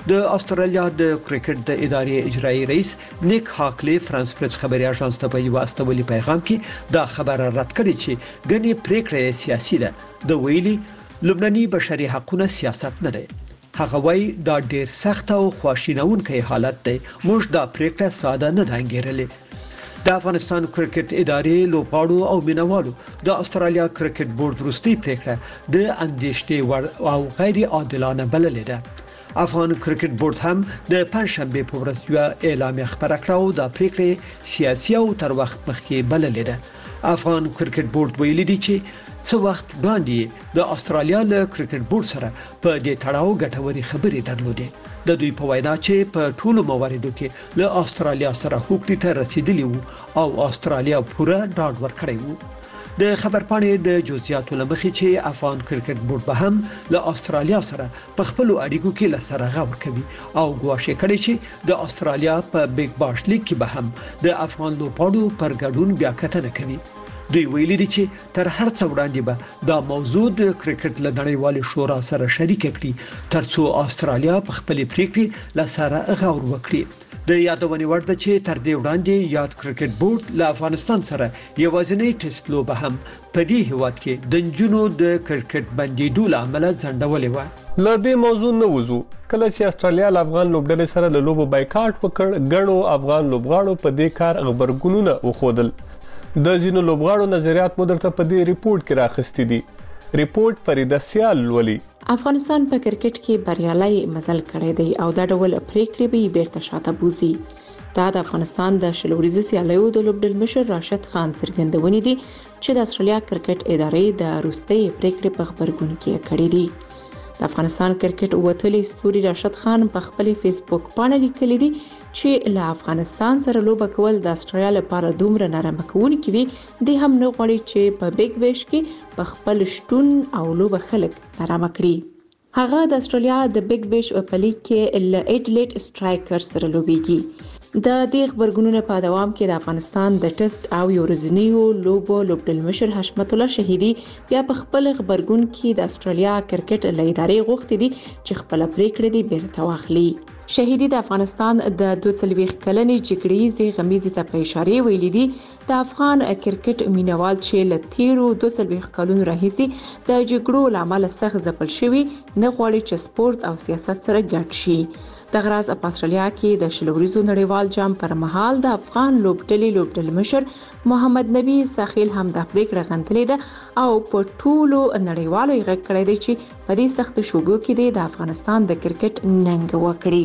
د استرالیا د کرکټ د ادارې اجرایی رئیس نیک هاکلی فرانس پریس خبري اژانس ته په یو استولي پیغام کې دا خبره رد کړې چې ګڼې پریکړې سیاسي ده د ویلي لبناني بشري حقوقو سیاست نه دی. هغه وایي دا ډیر سخت او خواشینونکی حالت دی. موږ دا پریکړه ساده نه ده انګیرلې. د افغانستان کرکټ ادارې لوبغاړو او مینوالو د استرالیا کرکټ بورډ وروستي پریکړه د اندېښنې وړ او غیر عادلانه بللې ده. افغان کرکټ بورډ هم د پنځشنبه په ورځ یو اعلامیه خبره کړه او د پریکړې سیاسي او تر وخت مخکې بللې ده. افغان کرکټ بورډ ویلي دی چې څو وخت وړاندې د استرالیا له کرکټ بورډ سره په دې تړاو ګټوري خبرې درلودې. د دوی په وینا چې په ټولو مواردو کې له استرالیا سره حقوقي ته رسیدلی وو او استرالیا پوره ډاډ ورکړی وو. د خبرپاڼې د جزئیاتو لمخې چې افغان کرکټ بورډ به هم له استرالیا سره په خپل اړیکو کې لسره غور کوي او ګواښ کړي چې د استرالیا په بیگ باش لیګ کې به هم د افغان لوبغاړو پر ګډون بیا کتنه کوي. دوی ویلي دي چې تر هر څه وړاندې به دا موضوع د کرکټ له نړیوالې شورا سره شریک کړي ترڅو استرالیا په خپل پریکړې لسره غور وکړي. د یادونې وړ ده چې تر دې وړاندې یاد کرکټ بورډ له افغانستان سره یوازینی ټیسټ لوبه هم په دې هیواد کې د نجونو د کرکټ بندیدو له امله ځنډولې و. له دې موضوع نه وځو کله چې استرالیا له افغان لوبډلې سره له لوبو بایکاټ وکړ ګڼو افغان لوبغاړو په دې کار خبرګونونه وښودل. د ځینو لوبغاړو نظریات مو درته په دې ریپورت کې راخستې دي. ریپورت فریده سیال لولي. افغانستان په کرکټ کې بریالي مزل کړی دی او دا ډول پریکړې به بیرته شاته بوزي. دا د افغانستان د شلوريزو سیالیو د لوبډل مشر راشد خان څرګندونې دي چې د استرالیا کرکټ ادارې د روستي پریکړې په خبرګون کې کړې دي. د افغانستان کرکټ وتلي ستوري راشد خان په خپل فیسبوک باندې لیکلي دي چې له افغانستان سره لوبه کول د استرالیا لپاره دومره نرمه کوونکی وي د هم نه غواړي چې په بیگ بیش کې په خپل شتون او لوبه خلک نرمه کړي. هغه د استرالیا د بیگ بیش په لیګ کې ل ایډلیټ سټرایکر سره لوبيږي. د دې خبرګونونو په دوام کې د افغانستان د ټیسټ او یورزنیو لوبډل مشر حشمت الله شهیدی بیا په خپل خبرګون کې د استرالیا کرکټ له ادارې غوښتي دي چې خپل پریکړې دي بیرته واخلي. شهیدی د افغانستان د 22 کلنې جګړې غمیزې ته په اشاره ویلي دي د افغان کرکټ مینوال چې ل تیرو 22 کلونو راهیسي د جګړو لامل سخت ځپل شوی نه غواړي چې سپورت او سیاست سره ګډ شي. د غراز په استرالیا کې د شلوريزو نړیوال جام پر مهال د افغان لوبډل مشر محمد نبی ساخیل هم د پریکړه غندلې ده او په ټولو نړیوالو یې غږ کړی دی چې په دې سخت شوبو کې د افغانستان د کرکټ ننګ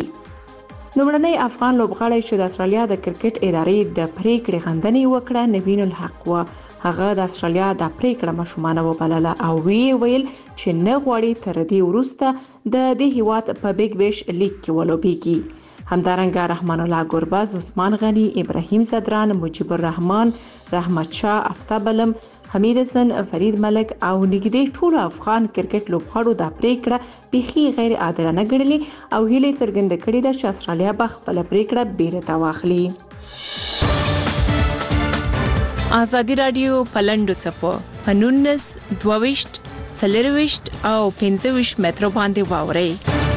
وکړي. لومړنی افغان لوبغاړی چې د استرالیا د کرکټ ادارې د پریکړې غندنې وکړه نوین الحق و. هغه د استرالیا د پریکړه مشمانه وبلله او ویل چې نه غواړي تر دې وروسته د دې هیواد په بیگ بیش لیګ کې ولوبېږي. همدارنګه رحمان الله ګورباز، عثمان غنی، ابراهیم صدران، مجيب الرحمن، رحمت شاه، افتاب علم، حمید حسن، فرید ملک او نګدې ټول افغان کرکټ لوبغاړو د پریکړه بيخي غیر عادلانه ګڼلې او هیله څرګنده کړې ده چې استرالیا به خپل پریکړه بیرته واخلي. آزادی رادیو پلندو چپو پنونس 22 40 او 25 مترو باندې واوري.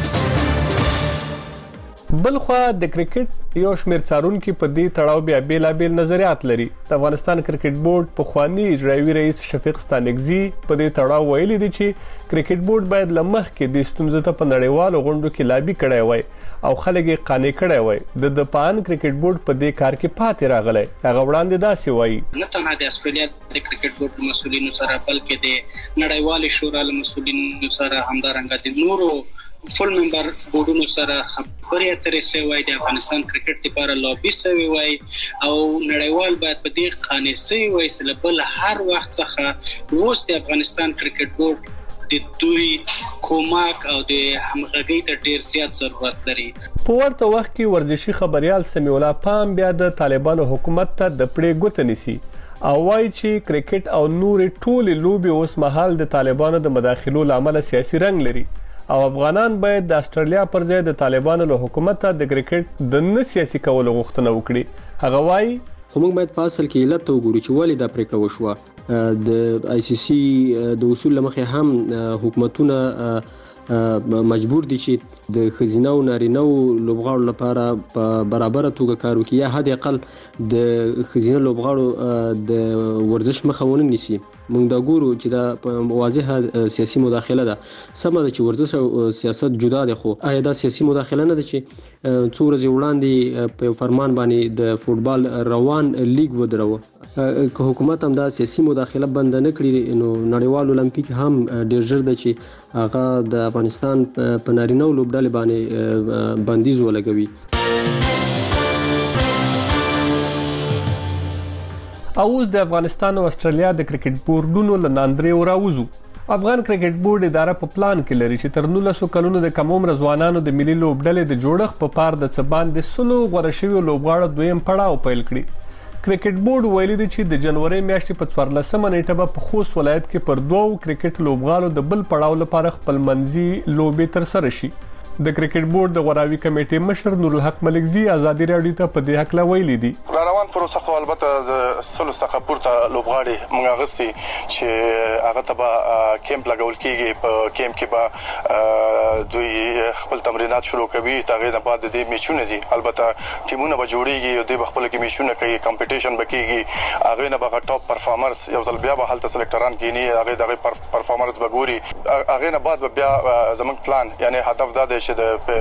بلخوا د کرکټ یو شمېر څارونکي په دې تړاو بیا بیلابیل نظریات لري. د افغانستان کرکټ بورډ پخوانی اجرایي رئیس شفیق ستانکزي په دې تړاو ویلي دي چې کرکټ بورډ باید له مخکې د ستونزو ته په نړیوالو غونډو کې لابي کړی وای او خلک یې قانع کړی وای. د پان کرکټ بورډ په دې کار کې پاتې راغلی. هغه وړاندې داسې وایي نه تنها د استرالیا د کرکټ بورډ مسؤلینو سره بلکې د نړیوالې شورا له مسؤلینو سره همدارنګه د نورو فل ممبر بورډونو سره خبرې اترې سوي د افغانستان کرکټ لپاره لابي سوي وای او نړیوال باید په دې قانع سوي وای چې بل هر وخت څخه اوس د افغانستان کرکټ بورډ د دوی کومک او د همغږۍ ته ډیر زیات ضرورت لري. په ورته وخت کې ورزشي خبريال سمیع الله پام بیا د طالبانو حکومت ته د پړې ګوته نیسي او وایي چې کرکټ او نورې ټولې لوبې اوس مهال د طالبانو د مداخلو لامل سیاسي رنګ لري او افغانان باید د استرالیا پر ځای د طالبانو له حکومت ته د کرکټ د نه سیاسي کولو غوښتنه وکړي. هغه وایي موږ باید په اصل کې علت وګورو چې ولې دا پریکړه وشوه. د آی سی سی د اصول لمخې هم حکومتونه مجبور دي چې د ښځینه او نارینه لوبغاړو لپاره په برابر توګه کار وکړي یا حد اقل د ښځینه لوبغاړو د ورزش مخه ونه نیسي. موږ دا ګورو چې دا واضحه سیاسي مداخله ده. سمه ده چې ورزش او سیاست جدا دي، خو آیا دا سیاسي مداخله نه ده چې څو ورځې وړاندې په فرمان باندې د فوتبال روان لیګ ودروه؟ که حکومت هم دا سیاسي مداخله بند نه کړي نو نړیوال اولمپیک هم ډیر ژر ده چې هغه د افغانستان په نارینه لوبډلې باندې بندیز ولګوي. اوس د افغانستان او استرالیا د کرکټ بورډونو له ناندریو راوځو. افغان کرکټ بورډ اداره په پلان کې لري چې تر 19 کلونو د کم عمر ځوانانو د ملي لوبډلې د جوړښت په پار د څه باندې 100 غوړه شوي لوبغاړو دویم پړاو پیل کړي. کرکټ بورډ ویلي دی چې د جنوري میاشتې په 14مه نیټه به په خوست ولایت کې پر 2 کرکټ لوبغاړو د بل پړاو لپاره خپل منځي لوبې ترسره شي. د کرکټ بورډ د غوراوي کمیټې مشر نور الحق ملکزي ازادي راډیو ته په دې حق لا ویلي دي. روان پروسه خو البته د سلو څخه پورته لوبغاړي موږ غسي چې هغه ته به کیمپ لګول کیږي. په کیمپ کې به دوی خپل تمرینات شروع کوي. تاغه نه بعد د میچونه دي البته ټیمونه به جوړیږي او د خپل کې میچونه کوي، کمپټیشن به کیږي. هغه نه به ټاپ پرفارمرز یو ځل بیا به هلته سلیکټران کینی، هغه دغه پرفارمرز به ګوري. هغه نه بعد بیا زمونږ پلان یعنی هدف دا دی چې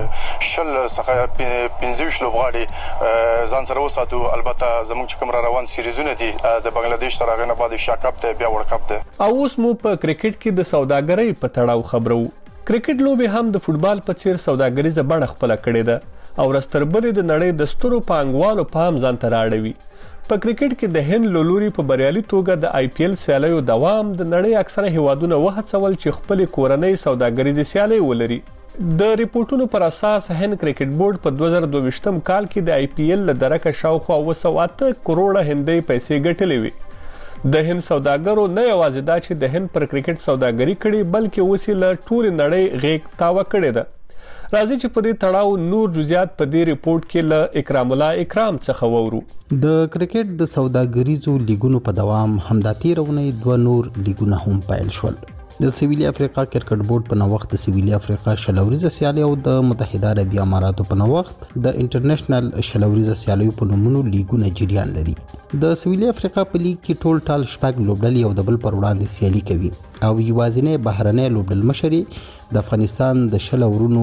د شل څخه 15 لوبغاړي ځان سره وساتو. البته زموږ چې کوم روان سیریزونه دي د بنگلاديش سره غنه بعد شاکپ ته بیا ورکپ ته. او اوس مو په کرکټ کې د سوداګرۍ په تړاو خبرو. کرکټ لوبي هم د فوتبال په څیر سوداګریزه بڼه خپل کړې ده او رستربلې د نړۍ د سترو پانګوالو پام ځان ته راړوي. په کرکټ کې د هند لولوري په بریالي توګه د IPL سیالیو دوام د نړۍ اکثره هیوادونه وهڅول چې خپل کورنۍ سوداګریزه سیالي ولري. د ریپورتونو پر اساس هند کرکټ بورډ په 2022م کال کې د IPL له درکه شاوخوا 208 کروڑه هندۍ پیسې ګټلې وي. د هند سوداګرو نه یوازې دا چې د هند پر کرکټ سوداګري کړي بلکې اوس له ټول نړۍ غیږ تاوه کړې ده. راځي چې په دې تړاو نور جزئیات په دې ریپورت کې له اکرام الله اکرام څخه وورو. د کرکټ د سوداګریزو لیګونو په دوام همدا تیرونې 2 نور لیګونه هم پیل شول. د سویلي افریقا کرکټ بورډ په نوښت د سویلي افریقا شلوریزه سیالي او د متحده عربی اماراتو په نوښت د انټرنیشنل شلوریزه سیالي په نومونو لیګونه جریان لري. د سویلي افریقا په لیګ کې ټول شپږ لوبډلې یو د بل پر وړاندې سیالي کوي او یوازینی بهرنۍ لوبډل مشري د افغانستان د شلورونو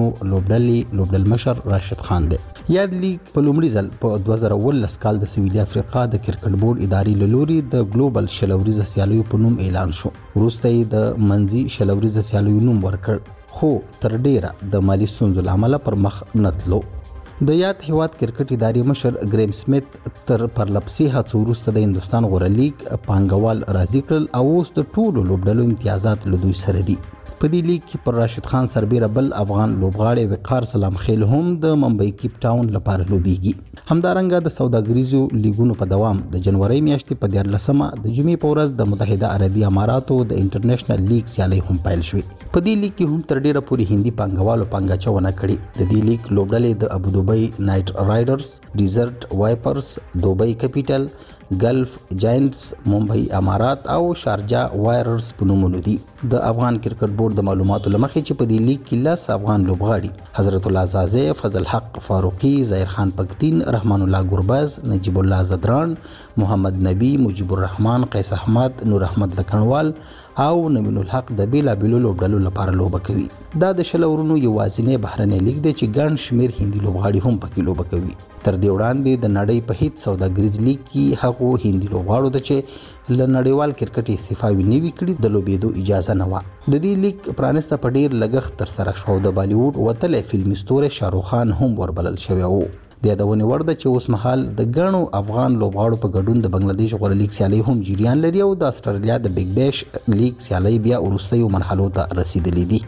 لوبډل مشر راشد خان دی. یاد لیګ په لومړي ځل په 2019 کال د سویلي افریقا د کرکټ بورډ ادارې لوري د ګلوبل شلوریزه سیالیو په نوم اعلان شو. وروسته یې د منځي شلوریزه سیالیو نوم ورکړ خو تر ډیره د مالی ستونزو لامل پر مخ نتلو. د یاد هیواد کرکټ ادارې مشر ګریم سمیت تر پرلپسې هڅو وروسته د هندستان غوره لیګ پانګوال راضي کړل او اوس د ټولو لوبډلو امتیازات له دوی سره دي. په دې لیګ کې پر راشد خان سربیره بل افغان لوبغاړی وقار سلام خیل هم د ممبئی کیپ ټاون لپاره لوبيږي. همدارنګه د سوداګریزو لیګونو په دوام د جنوري میاشتې په 14مه د جمعې په ورځ د متحده عربی اماراتو د انټرنیشنل لیګ سیالي هم پیل شوې. په دې لیګ کې هم تر ډیره پورې هندي پانګوالو پانګاچونه کړې. د دې لیګ لوبډلې د ابوظبي نایټ رایډرز، ډیزرټ وایپرز، دوبۍ کیپیټل، ګلف جاینټس، ممبئی امارات او شارجه وایررز په نومونو دي. د افغان کرکټ بورډ د معلوماتو لمخې چې په دې لیګ کې 10 افغان لوبغاړي حضرت الله زازه، فضل حق فاروقي، ظاهر خان پکتین، رحمان الله ګرباز، نجیب الله زدران، محمد نبی، مجيب الرحمن، قیس احمد، نور احمد لکنوال او نمین الحق د بیلابیلو لوبډلو لپاره لوبه کوي. دا د شلورونو یوازینی بهرنۍ لیګ دی چې ګڼ شمیر هندي لوبغاړي هم پکې لوبه کوي. تر دې وړاندې د نړۍ په هیڅ سوداګریز لیګ کې هغو هندي لوبغاړو ته چې له نړیوال کرکټ استعفاوي نه وي کړې د لوبېدو اجازه نه وه. د دې لیګ پرانسته په ډیر لګښت تر سره شو. د بالیوډ وتلی فلمي ستوری شاهرخ خان هم وربلل شوی و. د یادونې وړ ده چې اوس مهال د ګڼو افغان لوبغاړو په ګډون د بنگلاديش غوره لیګ سیالي هم جریان لري او د استرالیا د بیگ بیش لیګ سیالي بیا وروستیو مرحلو ته رسیدلې دي.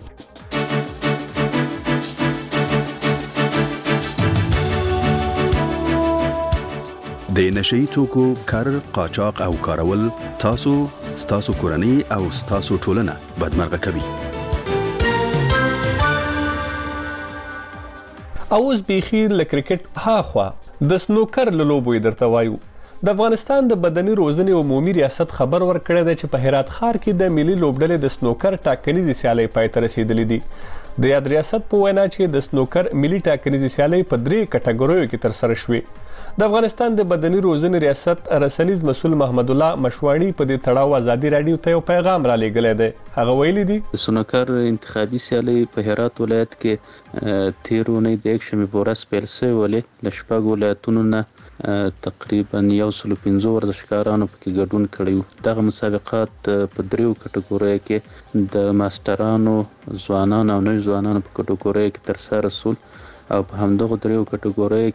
د نشئی توکو کار، قاچاق او کارول ستاسو کورنۍ او ستاسو ټولنه بدمرغه کوي. اوس بیخي له کرکټ هاخوا د سنوکر له لوبو درته وایو. د افغانستان د بدني روزنې عمومي ریاست خبر ورکړی دی چې په هرات ښار کې د ملي لوبډلې د سنوکر ټاکنیزې سیالۍ پای ته رسیدلې دي. د یاد ریاست په وینا چې د سنوکر ملي ټاکنیزې سیالۍ په 3 کټګوریو کې تر سره شوې. د افغانستان د بدني روزنې ریاست رسنیز مسؤل محمد الله مشواڼي په دې تړاو ازادي رادیو ته یو پیغام را لېږلی دی. هغه ویلي دي سنوکر انتخابي سیالۍ په هرات ولایت کې تیر اونۍ د 1 شنبې په ورځ پیل شوې له 6 ولایتونو نه تقریبا 115 ورزشکارانو پکې ګډون کړی و. دغه مسابقات په 3 کټګوریو کې د ماسترانو، ځوانانو او نوي ځوانانو په کټګوریو کې تر سره رسول او په همدغه 3 کټګوریو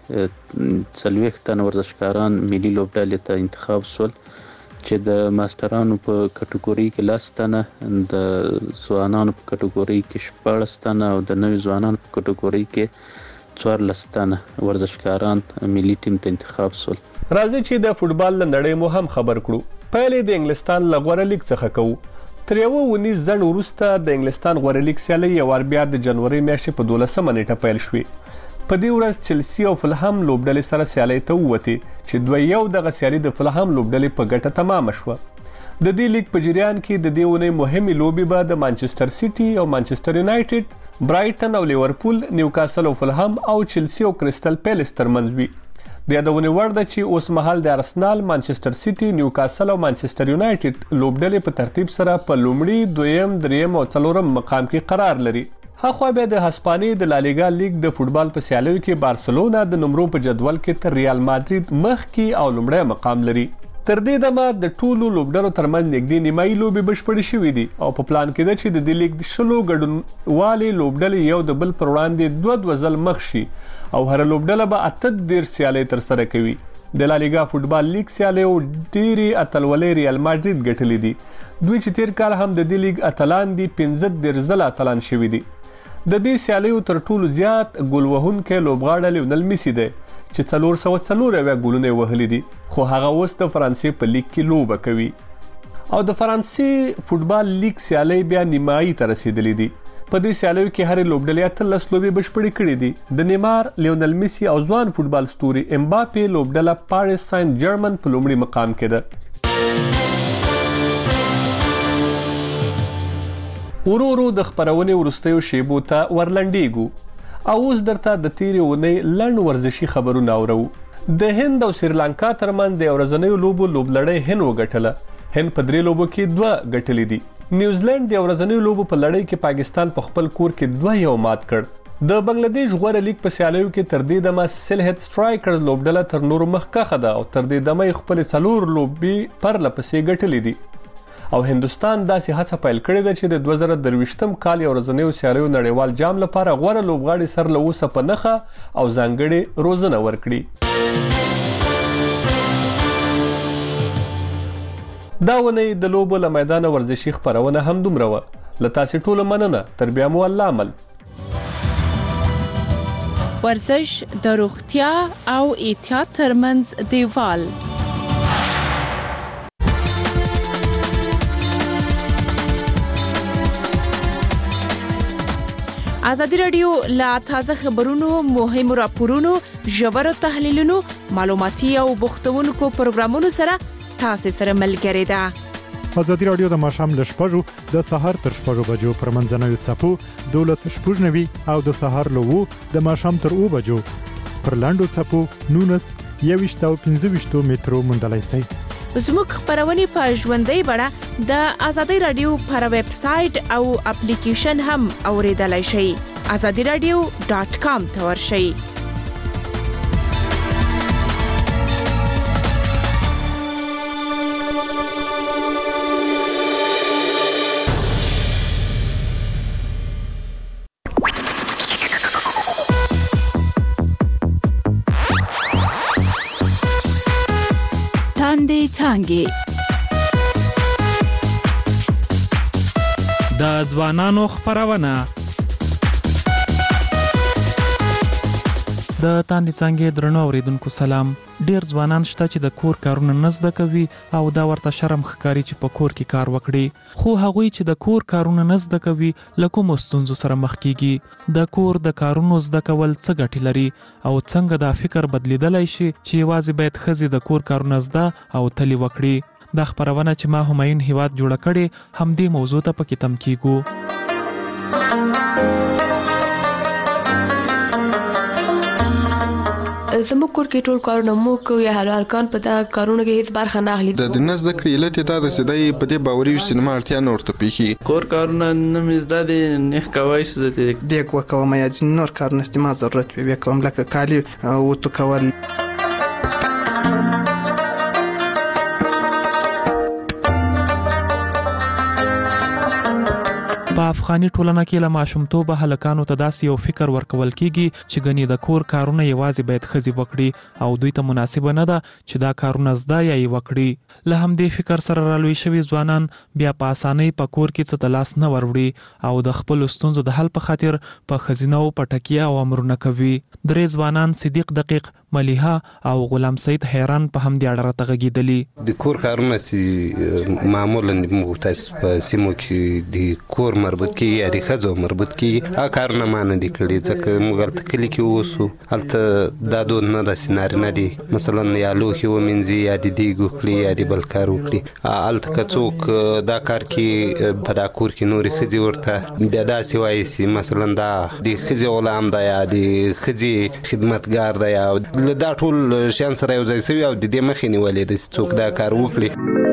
کې 40 تن ورزشکاران ملي لوبډلې ته انتخاب شول چې د ماسترانو په کټګوري کې 10 تنه، د ځوانانو په کټګوري کې 14 تنه او د نوي ځوانانو په کټګوري کې 14 تنه ورزشکاران ملي ټیم ته انتخاب شول. راځي چې د فوتبال نړۍ مو هم خبر کړو. پهلې د انګلستان لغوره لیګ څخه کوو. تر یو ونیز ځنډ وروسته د انګلستان غوره لیګ سیالۍ یو وار بیا د جنوري میاشتې په 12 نیټه پیل شوې. په دې ورځ چلسي او فلهم لوبډلې سره سیالۍ ته ووتې چې 2-1 دغه سیالي د فلهم لوبډلې په ګټه تمامه شوه. د دې لیګ په جریان کې د دې اونۍ مهمې لوبې به د مانچستر سیټي او مانچستر یونایټډ، برایټن او لیورپول، نیوکاسل او فلهم او چلسي او کریسټل پیلس ترمنځ وي. د یادونې وړ ده چې اوس مهال د ارسنال، مانچستر سیټي، نیوکاسل او مانچستر یونایټډ لوبډلې په ترتیب سره په لومړي، دویم، دریم او څلورم مقام کې قرار لري. هاخوا بیا د هسپانیې د لالیګا لیګ د فوتبال په سیالیو کې بارسلونا د نمرو په جدول کې تر ریال مادرید مخکې او لومړی مقام لري. تر دې دمه د ټولو لوبډلو ترمنځ نږدې نیمایي لوبې بشپړې شوې دي او په پلان کې ده چې د دې لیګ د 10 ګډونوالې لوبډلې یو د بل پر وړاندې 2 ځل مخ شي او هر لوبډله به 18 سیالۍ تر سره کوي. د لالیګا فوتبال لیګ سیالیو ډېری اتلولۍ ریال مادرید ګټلې دي. دوی چې تیر کال هم د دې لیګ اتلان دي 15 ځله اتلان شوي دي. د دې سیالیو تر ټولو زیات ګول وهونکی لوبغاړی لیونل میسي دی چې 404 ګولونه وهلي دي، خو هغه اوس د فرانسې په لیګ کې لوبه کوي. او د فرانسې فوتبال لیګ سیالۍ بیا نیمایي ته رسیدلې دي. په دې سیالیو کې هرې لوبډلې 13 لوبې بشپړې کړې دي. د نیمار، لیونل میسي او ځوان فوتبال ستوري امباپې لوبډله پاریس ساین جرمن په لومړي مقام کې ده. ورو د خبرونې وروستیو شیبو ته ورلنډیږو او اوس درته د تیرې اونۍ لنډ ورزشي خبرونه اورو. د هند او سریلانکا ترمنځ د ورځنیو لوبو لوبلړۍ هند وګټله. هند په 3 لوبو کې 2 ګټلې دي. نیوزیلند د ورځنیو لوبو په لړۍ کې پاکستان په خپل کور کې 2-1 مات کړ. د بنگلاديش غوړه لیګ په سیالیو کې تر دې دمه سلهټ سټرایکرز لوبډله تر نورو مخکښه ده او تر دې دمه خپل 4 لوبې پرله پسې ګټلې دي. او هندستان داسې هڅه پیل کړې ده چې د 2023م کال یو ورځنیو سیالیو نړیوال جام لپاره غوره لوبغاړي سر له اوسه په نښه او ځانګړې روزنه ورکړي. دا ونې د لوبو له میدانه ورزشي خبرونه هم دومره وه. له تاسې ټولو مننه. تر بیا مو الله عمل. ورزش د روغتیا او احتیاط ترمنځ دیوال. ازادي رادیو لا تازه خبرونو، مهمو راپورونو، ژورو تحلیلونو، معلوماتي او بوختونکو پروګرامونو سره تاسو سره ملګری ده. ازادي رادیو د ماښام له 6 د سهار تر 6 بجو پر منځنوي څپو 12:90 او د سهار له 2 د ماښام تر 2 بجو پر لاندو څپو 19 او 15 مترو موندلای شئ. زموږ خبرونه په ژوندۍ بڼه د ازادي رادیو پر ویب سټ او اپلیکیشن هم اوریدلای شئ. azadiradio.com ته ورشئ. څانګې د ځوانانو خبرونه د تاندې څنګه درنو اوریدونکو سلام. ډیر ځوانان شته چې د کور کارونه نه زده کوي او دا ورته شرم ښکاري چې په کور کې کار وکړي، خو هغوی چې د کور کارونه نه زده کوي له کومو ستونزو سره مخ کیږي. د کور د کارونو زده کول څه ګټې لري او څنګه دا فکر بدلیدلی شي چې یوازې باید ښځې د کور کارونه زده او تلې وکړي. دا خبرونه چې ما همایون هیواد جوړه کړې همدې موضوع ته پکې تم کیږو. زموږ کور کې ټول کارونه مو کوو یا هلکان په دا کارونه کې هیڅ برخه نه اخلي. د نه زده کړې علت دا د سیدای په دې باوري سینما اړتیا نه ورته پیخي. کور کارونه نه مزدا دي نه کوي څه دي د کوم یا نور کار نستما ضرورت به کوم لکه کالی او تو کول. په افغاني ټولنه کې له ماشومتوبه هلکانو ته داسې یو فکر ورکول کیږي چې ګنې د کور کارونه یوازې باید ښځې وکړي او دوی ته مناسبه نه ده چې دا کارونه زده یا یې وکړي. له همدې فکر سره رالوی شوي ځوانان بیا په اسانۍ په کور کې څه ته لاس نه وروړي او د خپلو ستونزو د حل په خاطر په ښځینو په ټکیه او امرونه کوي. درې ځوانان صدیق دقیق، ملیحه او غلام سید حیران په همدې اړه راته غږېدلي. د کور کارونه چې معمولا موږ تاسو په سیمو کې د کور مربوط کیږي یا د ښځو مربوط کیږي هغه کارونه ما نه دي کړي ځکه موږ هلته کلي کې اوسو، هلته دا دود نه داسې نارینه دي مثلا یا لوښي ومینځي یا د دیګ وکړي یا د بل کار وکړي. هلته که څوک دا کار کې په دا کور کې نورې ښځې ورته بیا داسې وایي چې مثلا دا د ښځې غلام ده یا د ښځې خدمتګار ده یا دا ټول شیان سره یو ځای شوي او د دې مخې نیولې ده چې څوک دا کار وکړي.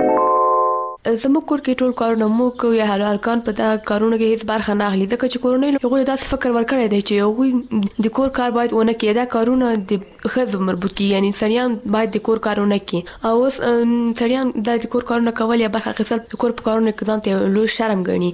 زموږ کور کې ټول کارونه مو کوو یا هلکان په دا کارونه کې هیڅ برخه نه اخلي ځکه چې کورنۍ هغوی داسې فکر ورکړی دی چې هغوی د کور کار باید ونه کړي، دا کارونه د ښځو مربوط کیږي، یعنې سړیان باید د کور کارونه کړي او اوس سړیان دا د کور کارونه کول یا برخه اخیستل د کور په کارونه کې ځان ته لوی شرم ګڼي.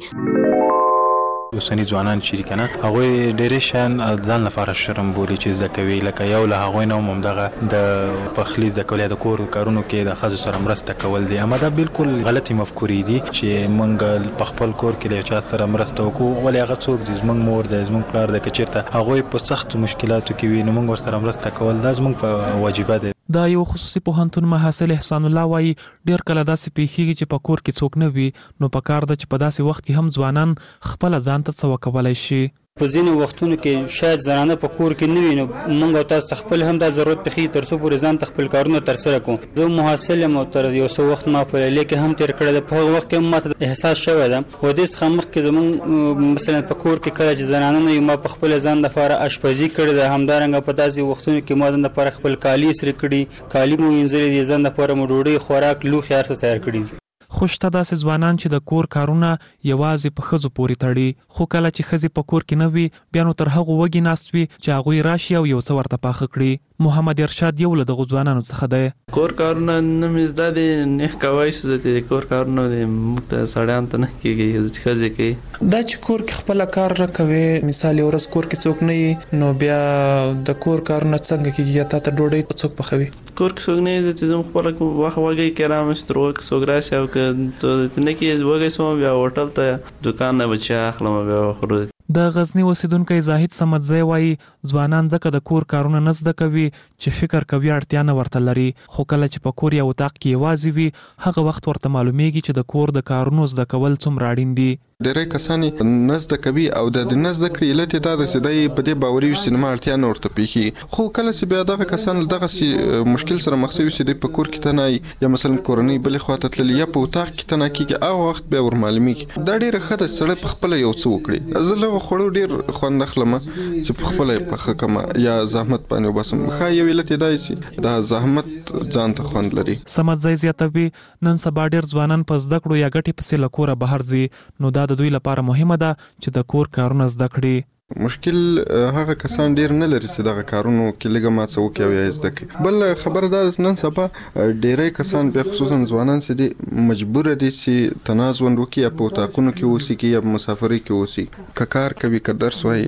اوسنی ځوانان چې کنه هغه ډېرې شان ځان لپاره شرم بولي چې زده کوي، لکه یو له هغه نه ممدغه د پخلی د کولې د کور کارونو کې د خځو سره مرسته کول دي. اما دا بالکل غلطي مفکورې دي چې مونږ په خپل کور کې له چا سره مرسته وکړو ولې هغه څوک د زمونږ مور د زمونږ پلار د کچیرته هغه په سخت مشکلاتو کې وي نو مونږ ورسره مرسته کول دا زمونږ په واجبات دي. دا یو خصوصي پوهنتون محصل احسان الله وایي ډېر کله داسې پیښیږي چې په کور کې څوک نه وي نو پکار ده چې په داسې وخت کې هم ځوانان خپل ځان ته څه وکولای شي. په ځینو وختونو کې شاید زنانه په کور کې نه وي نو موږ او تاسو خپل هم دا ضرورت پخې تر څو پورې ځان خپل کارونه تر سره کوو. زه محصل یم او تر یو څو وخت ما په لیکه هم تیر کړی د په وخت کې ماته احساس شوی ده و دې څخه مخکې زمون مثلا په کور کې کله چې زنانه نه ما په خپل ځان لپاره اشپزي کړې ده همدارنګه په داسې وختونو کې ما ځان لپاره خپل کالی سره کړي کالی مو وینځلې دي ځان لپاره مو ډوډۍ خوراک لوښي هر څه تیار کړي. خوشته داسې ځوانان چې د کور کارونه یوازې په ښځو پورې تړي خو کله چې ښځې په کور کې نه وي بیا نو تر هغو وږي ناست وي چې هغوی راشي او یو څه ورته پاخه کړي. محمد ارشاد یو له دغو ځوانانو څخه دی. کور کارونه نه مې زده دي نه کوی څه دي کور کارونه موږ ته سړیان ته نه کېږي ښځې کوي. دا چې کور کې خپله کار نه کوي مثال یو ورځ کور کې څوک نه وي نو بیا د کور کارونه څنګه کېږي یا تا ته ډوډۍ څوک پخوي؟ کور کې څوک نه وي چې زه خپله وخت وږی کې رامست روغ څوک راشي او که نه کې وږی سوم بیا هوټل ته دوکان نه به چای اخلم بیا خورو. د غزنی اوسیدونکی زاهد سمدزی وایي ځوانان ځکه د کور کارونه نه زده کوي چې فکر کوي اړتیا نه ورته لري خو کله چې په کور یا اتاق کې یوازې وي هغه وخت ورته معلومیږي چې د کور د کارونو زده کول څومره اړین دي. ډېری کسان نه زده کوي او د نه زده کړې علت یې دا ده چې دی په دې باوري وي چې زما اړتیا نه ورته پېښي خو کله چې بیا دغه کسان له دغسې مشکل سره مخ شوي چې دی په کور کې تنه یا مثلا کورنۍ بلې خواته تللي یا په اتاق کې تنه کېږي هغه وخت بیا ورمعلومیږي. دا ډېره ښه ده چې سړی په خپله یو څه وکړي. زه له خوړو ډېر خوند اخلم چې په خپله یې پخه کړم یا زحمت باندې وباسم. ښه یو علت یې دا چې دا زحمت ځان ته خوند لري. سمدزی زیاتوي نن سبا ډېر ځوانان په زده کړو یا ګټې پسې له کوره بهر ځي نو دا د دوی لپاره مهمه ده چې د کور کارونه زده کړي. مشکل هغه کسان ډیر نه لري چې دغه کارونو کې لږه ما څه وکړي او یا زده کړي. بل خبره دا نن سبا ډیری کسان به خصوصا ځوانان چې دي مجبور دي چې تنازل وکړي یا په اتاقونو کې اوسي کې یا مسافرۍ کې اوسي که کار کوي که درس وایي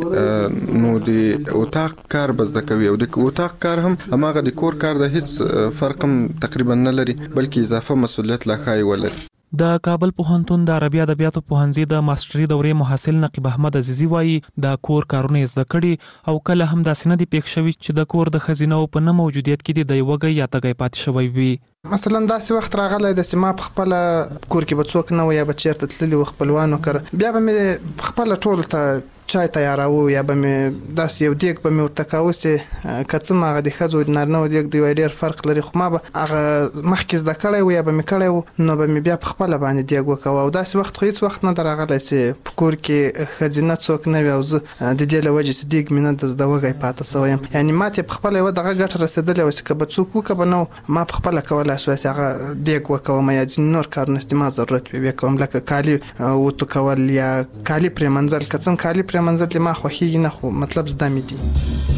نو د اتاق کار به زده کوي او د اتاق کار هم هماغه د کور کار د هیڅ فرق هم تقریبا نه لري بلکې اضافه مسؤلیت لا ښایي ولري. د کابل پوهنتون د عربي ادبیاتو پوهنځي د ماستري دورې محصل نقیب احمد عزیزي وایي د کور کارونه زده کړي او کله هم داسې نه دي پېښ شوي چې د کور د ښځینو په نه موجودیت کې د وږی یا تږی پاتې شوی وي. مثلا داسې وخت راغلی د سیما په خپل کور کې به څوک نه و یا به چیرته تللی و خپلوانو کړ بیا به مې خپل ټول ته چای تیاراو یا به مې داسې یو دیګ به مې ورته کاوه چې که څه هغه د ښځو د نارینهو دیګ دی ډېر فرق لري خو ما به هغه مخکې زده کړی و یا به مې کړی و نو به مې بیا په خپله باندې دیګ وکوه او داسې وخت خو هېڅ وخت نه ده راغلی چې په کور کې ښځینه څوک نه وي او زه د دې له وجې چې دیګ مې نه د زده وږی پاتې سوی یم یعنې ما ته په خپله یوه دغه ګټه رسېدلې وه چې که به څوک وکړه به نه ما په خپله کولی شوی چې هغه دیګ وکوم یا ځینې نور کارونه چې ما ضرورت وي بیا کوم لکه کالي وتو کول یا کالي پرېمنځل که څه کالي پرېمنځل دې ما خوښېږي نه خو مطلب زده مې دي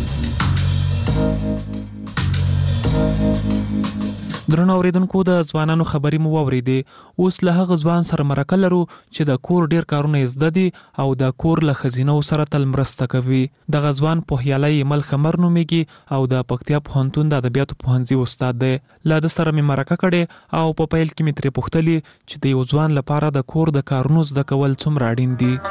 درنو اوریدونکو د ځوانانو خبرې مو واورېدې اوس له هغه ځوان سره مرکه لرو چې د کور ډیر کارونه زده دي او د کور له خزینو سره تل مرسته کوي دغه ځوان پوهیالی مل خمر نومیږي او د پکتیا پوهنتون د ادبیاتو پوهنځي استاد دی له د سره مې مرکه کړې او په پیل کې مې ترې پوښتلې چې د یو ځوان لپاره د کور د کارونو زده کول څومره اړین دي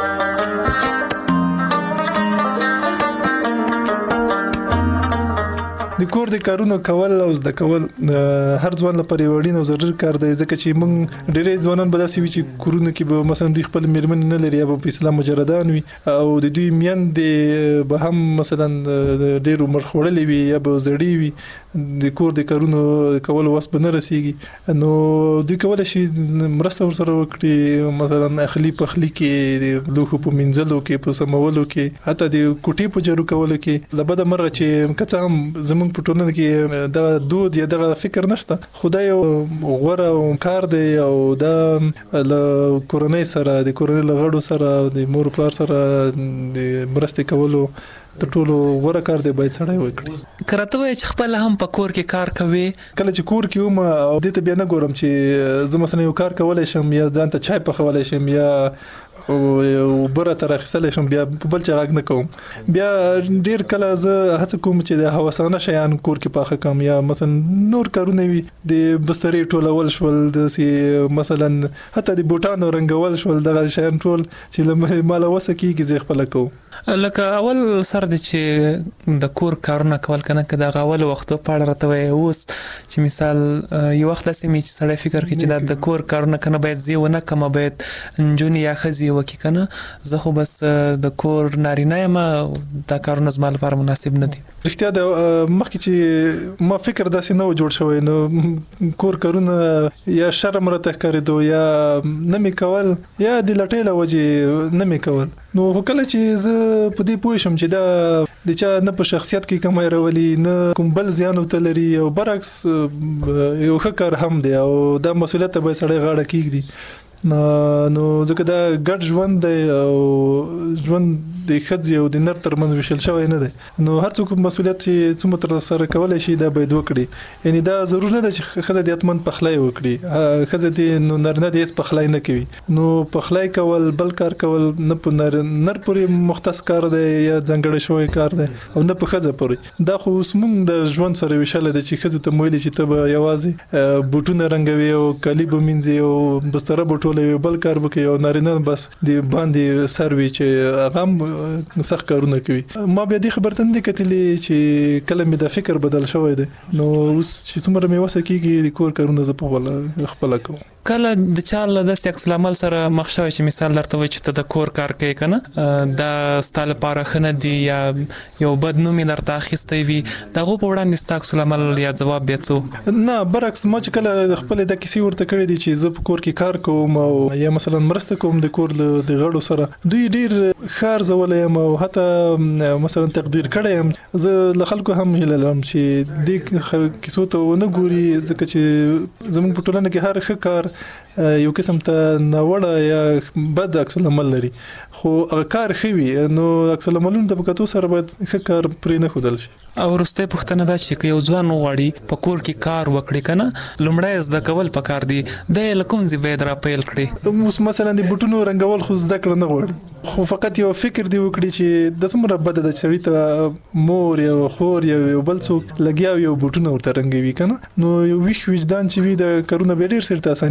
د کور د کارونو کول او زده کول هر ځوان لپاره یو اړین او ضروري کار دی ځکه چې موږ ډېری ځوانان به داسې وي چې کورونه کې به مثلا دوی خپل میرمن نه لري یا په اسلام مجردان وي او د دوی میندې به هم مثلا ډېر عمر خوړلې وي یا به زړې وي د کور د کارونو کول وس به نه رسیږي نو دوی کولای شي مرسته ورسره وکړي مثلا اخلي پخلي کې د لوښو په مینځلو کې په سمولو کې حتی د کوټې په جارو کولو کې لبد مرغه چې کڅ هم زمونږ په ټولنه کې دا دود یا دغه فکر نشته خدای غوړه کار دی او دا له کورنۍ سره د کورنۍ لغړو سره د مور پلار سره د مرستې کولو د ټولو غوړه کار دی باید سړی وکړي کرته وای چې خپل هم په کور کې کار کوي کله چې کور کې وم او دې ته بیا نه ګورم چې زه مثلا یو کار کولای شم یا ځان ته چای پخولای شم یا او بره تر اخیستل شم بیا بل څه غږ نه کوم بیا ډیر کله زه هڅه کوم چې د هوسانه شیان کور کې پاخه کوم یا مثلا نور کارونه وي د بسترې ټولول شول د مثلا حتی د بوټانو رنګول شول دغه شیان ټول چې مال وسکیږي زه خپل کوم لکه اول سر د چې د کور کارونه کول کنه که د اول وخت په اړه راته وای اوس چې مثال یو وخت لسې می چې سړی فکر کوي چې د کور کارونه کنه باید زی ونه کم باید جونی یا خزي وکي کنه زه خو بس د کور نارینه یم دا کارونه زما لپاره مناسب نه دي رښتیا د مخکې چې ما فکر داسې نه جوړ شوی نو کور کارونه یا شرم راته ښکارېدو یا نه می کول یا د لټۍ له وجې نه می کول نو کله چې زه په دې پوه شم چې دا د چا نه په شخصیت کې کومه راولي نه کوم بل زیان وته لري او برعکس یو ښه کار هم دی او دا مسؤلیت به سړی غاړه کېږدي نو ځکه دا ګډ ژوند دی او ژوند د ښځې او د نر ترمنځ ویشل شوی نه دی نو هر څوک مسؤلیت چې څومره تر سره کولای شي دا باید وکړي یعنی دا ضروري نه ده چې ښځه د اتمن پخلای وکړي ښځه د نو نارینه د هیڅ پخلای نه کوي نو پخلای کول بل کار کول نه په نر پورې مختص کار دی یا ځانګړی شوی کار دی او نه په ښځه پورې دا خو اوس موږ د ژوند سره ویشل دي چې ښځه ته ویلي چې ته به یوازې بوټونه رنګوي او کالي به مینځي او بستر به ټولوي بل کار وکړي او نارینه بس د باندې سروي چې هغه سخت کارونه کوي ما بیا دې خبرته نه کتلې چې کله مې د فکر بدل شوی دی نو اوس چې څومره مې وسه کېږي د کور کارونه زه په خپل کوم کله د چاله د عکس العمل سره مخ شوی چې مثال درته وای چې ته د کور کار کوي کنه دا ستاله لپاره خنه دی یا یو بد نوم درته اخیستی وي دغه په وړاندې ست عکس العمل یا جواب بیاڅو نه برعکس ما چې کله خپل د کیسې ورته کړې دي چې زه په کور کې کار کوم او یا مثلا مرسته کوم د کور د غړو سره دوی ډیر خار زولې او حتی مثلا تقدیر کړم زه له خلکو هم هیله لرم چې دې کیسو ته نه ګوري ځکه چې زموږ په ټولنه کې هر ښه کار یو قسم ته ناوړه یا بد عکس العمل لري خو کار خوي نو عکس العملونه د پکاتو سره باید ښه کار پرې نه خودل شي او ورسته پښتنه دا چې یو ځوان وغواړي په کور کې کار وکړي کنه لومړی زده کول پکار دي د لکم زی باید را پیل کړي اوس مثلا د بوټونو رنګول خو زده کړ نه غواړي خو فقط یو فکر دی وکړي چې د څومره بد د چړې ته مور یا خور یا بل څوک لګیا یو بوټونو ورته رنګوي کنه نو یو ویښ وجدان چې وي د کارونه به ډیر سره اسانيږي خو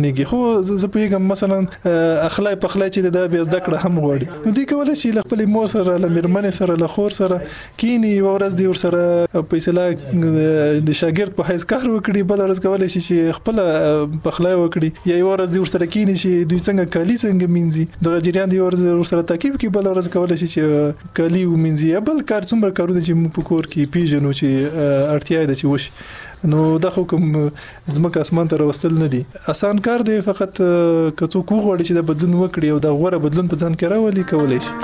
زه پوهیږم مثلا اخلای پخلای چې د بیا زده کړه هم غواړي نو دوی کولای شي خپل مور سره له میرمنې سره له خور سره کینی ورځ دی ور سره فیصله د شاګرد په حیث کار وکړي بل ورځ کولای شي چې خپل پخلای وکړي یا ورځ دی ور سره کینی شي دوی څنګه کالی څنګه مینځي د جریان دی ور سره ترکیب کې بل ورځ کولای شي چې کالی ومینځي بل کار څومره کارونه چې موږ په کور کې پیژنو چې اړتیا ده چې وشي نو دا خو کوم ځمکه اسمان ته راوستل نه دي آسان کار دی فقط که څوک وغواړي چې د بدلون وکړي او د غوړه بدلون په ځان کې راولي کولای شي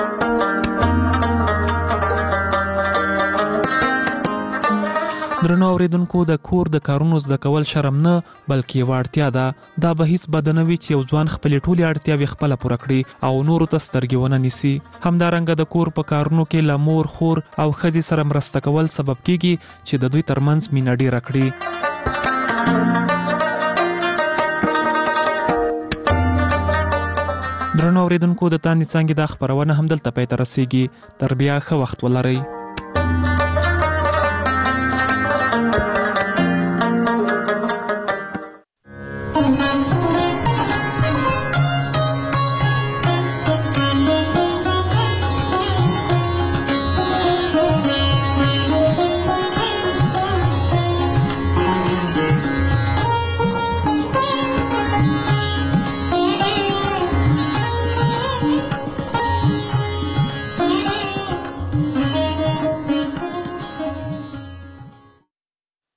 درنو اوریدونکو د کور د کارونو زده کول شرم نه بلکې یوه اړتیا ده دا به هیڅ بد نه وي چې یو ځوان خپلې ټولې اړتیاوې خپله پوره کړي او نورو ته سترګې ونه نیسي همدارنګه د کور په کارونو کې له مور خور او ښځې سره مرسته کول سبب کیږي چې د دوی ترمنځ مینه ډیره کړي درنو اوریدونکو د تاندې څانګې دا خپرونه همدلته پای ته رسیږي تر بیا ښه وخت ولرئ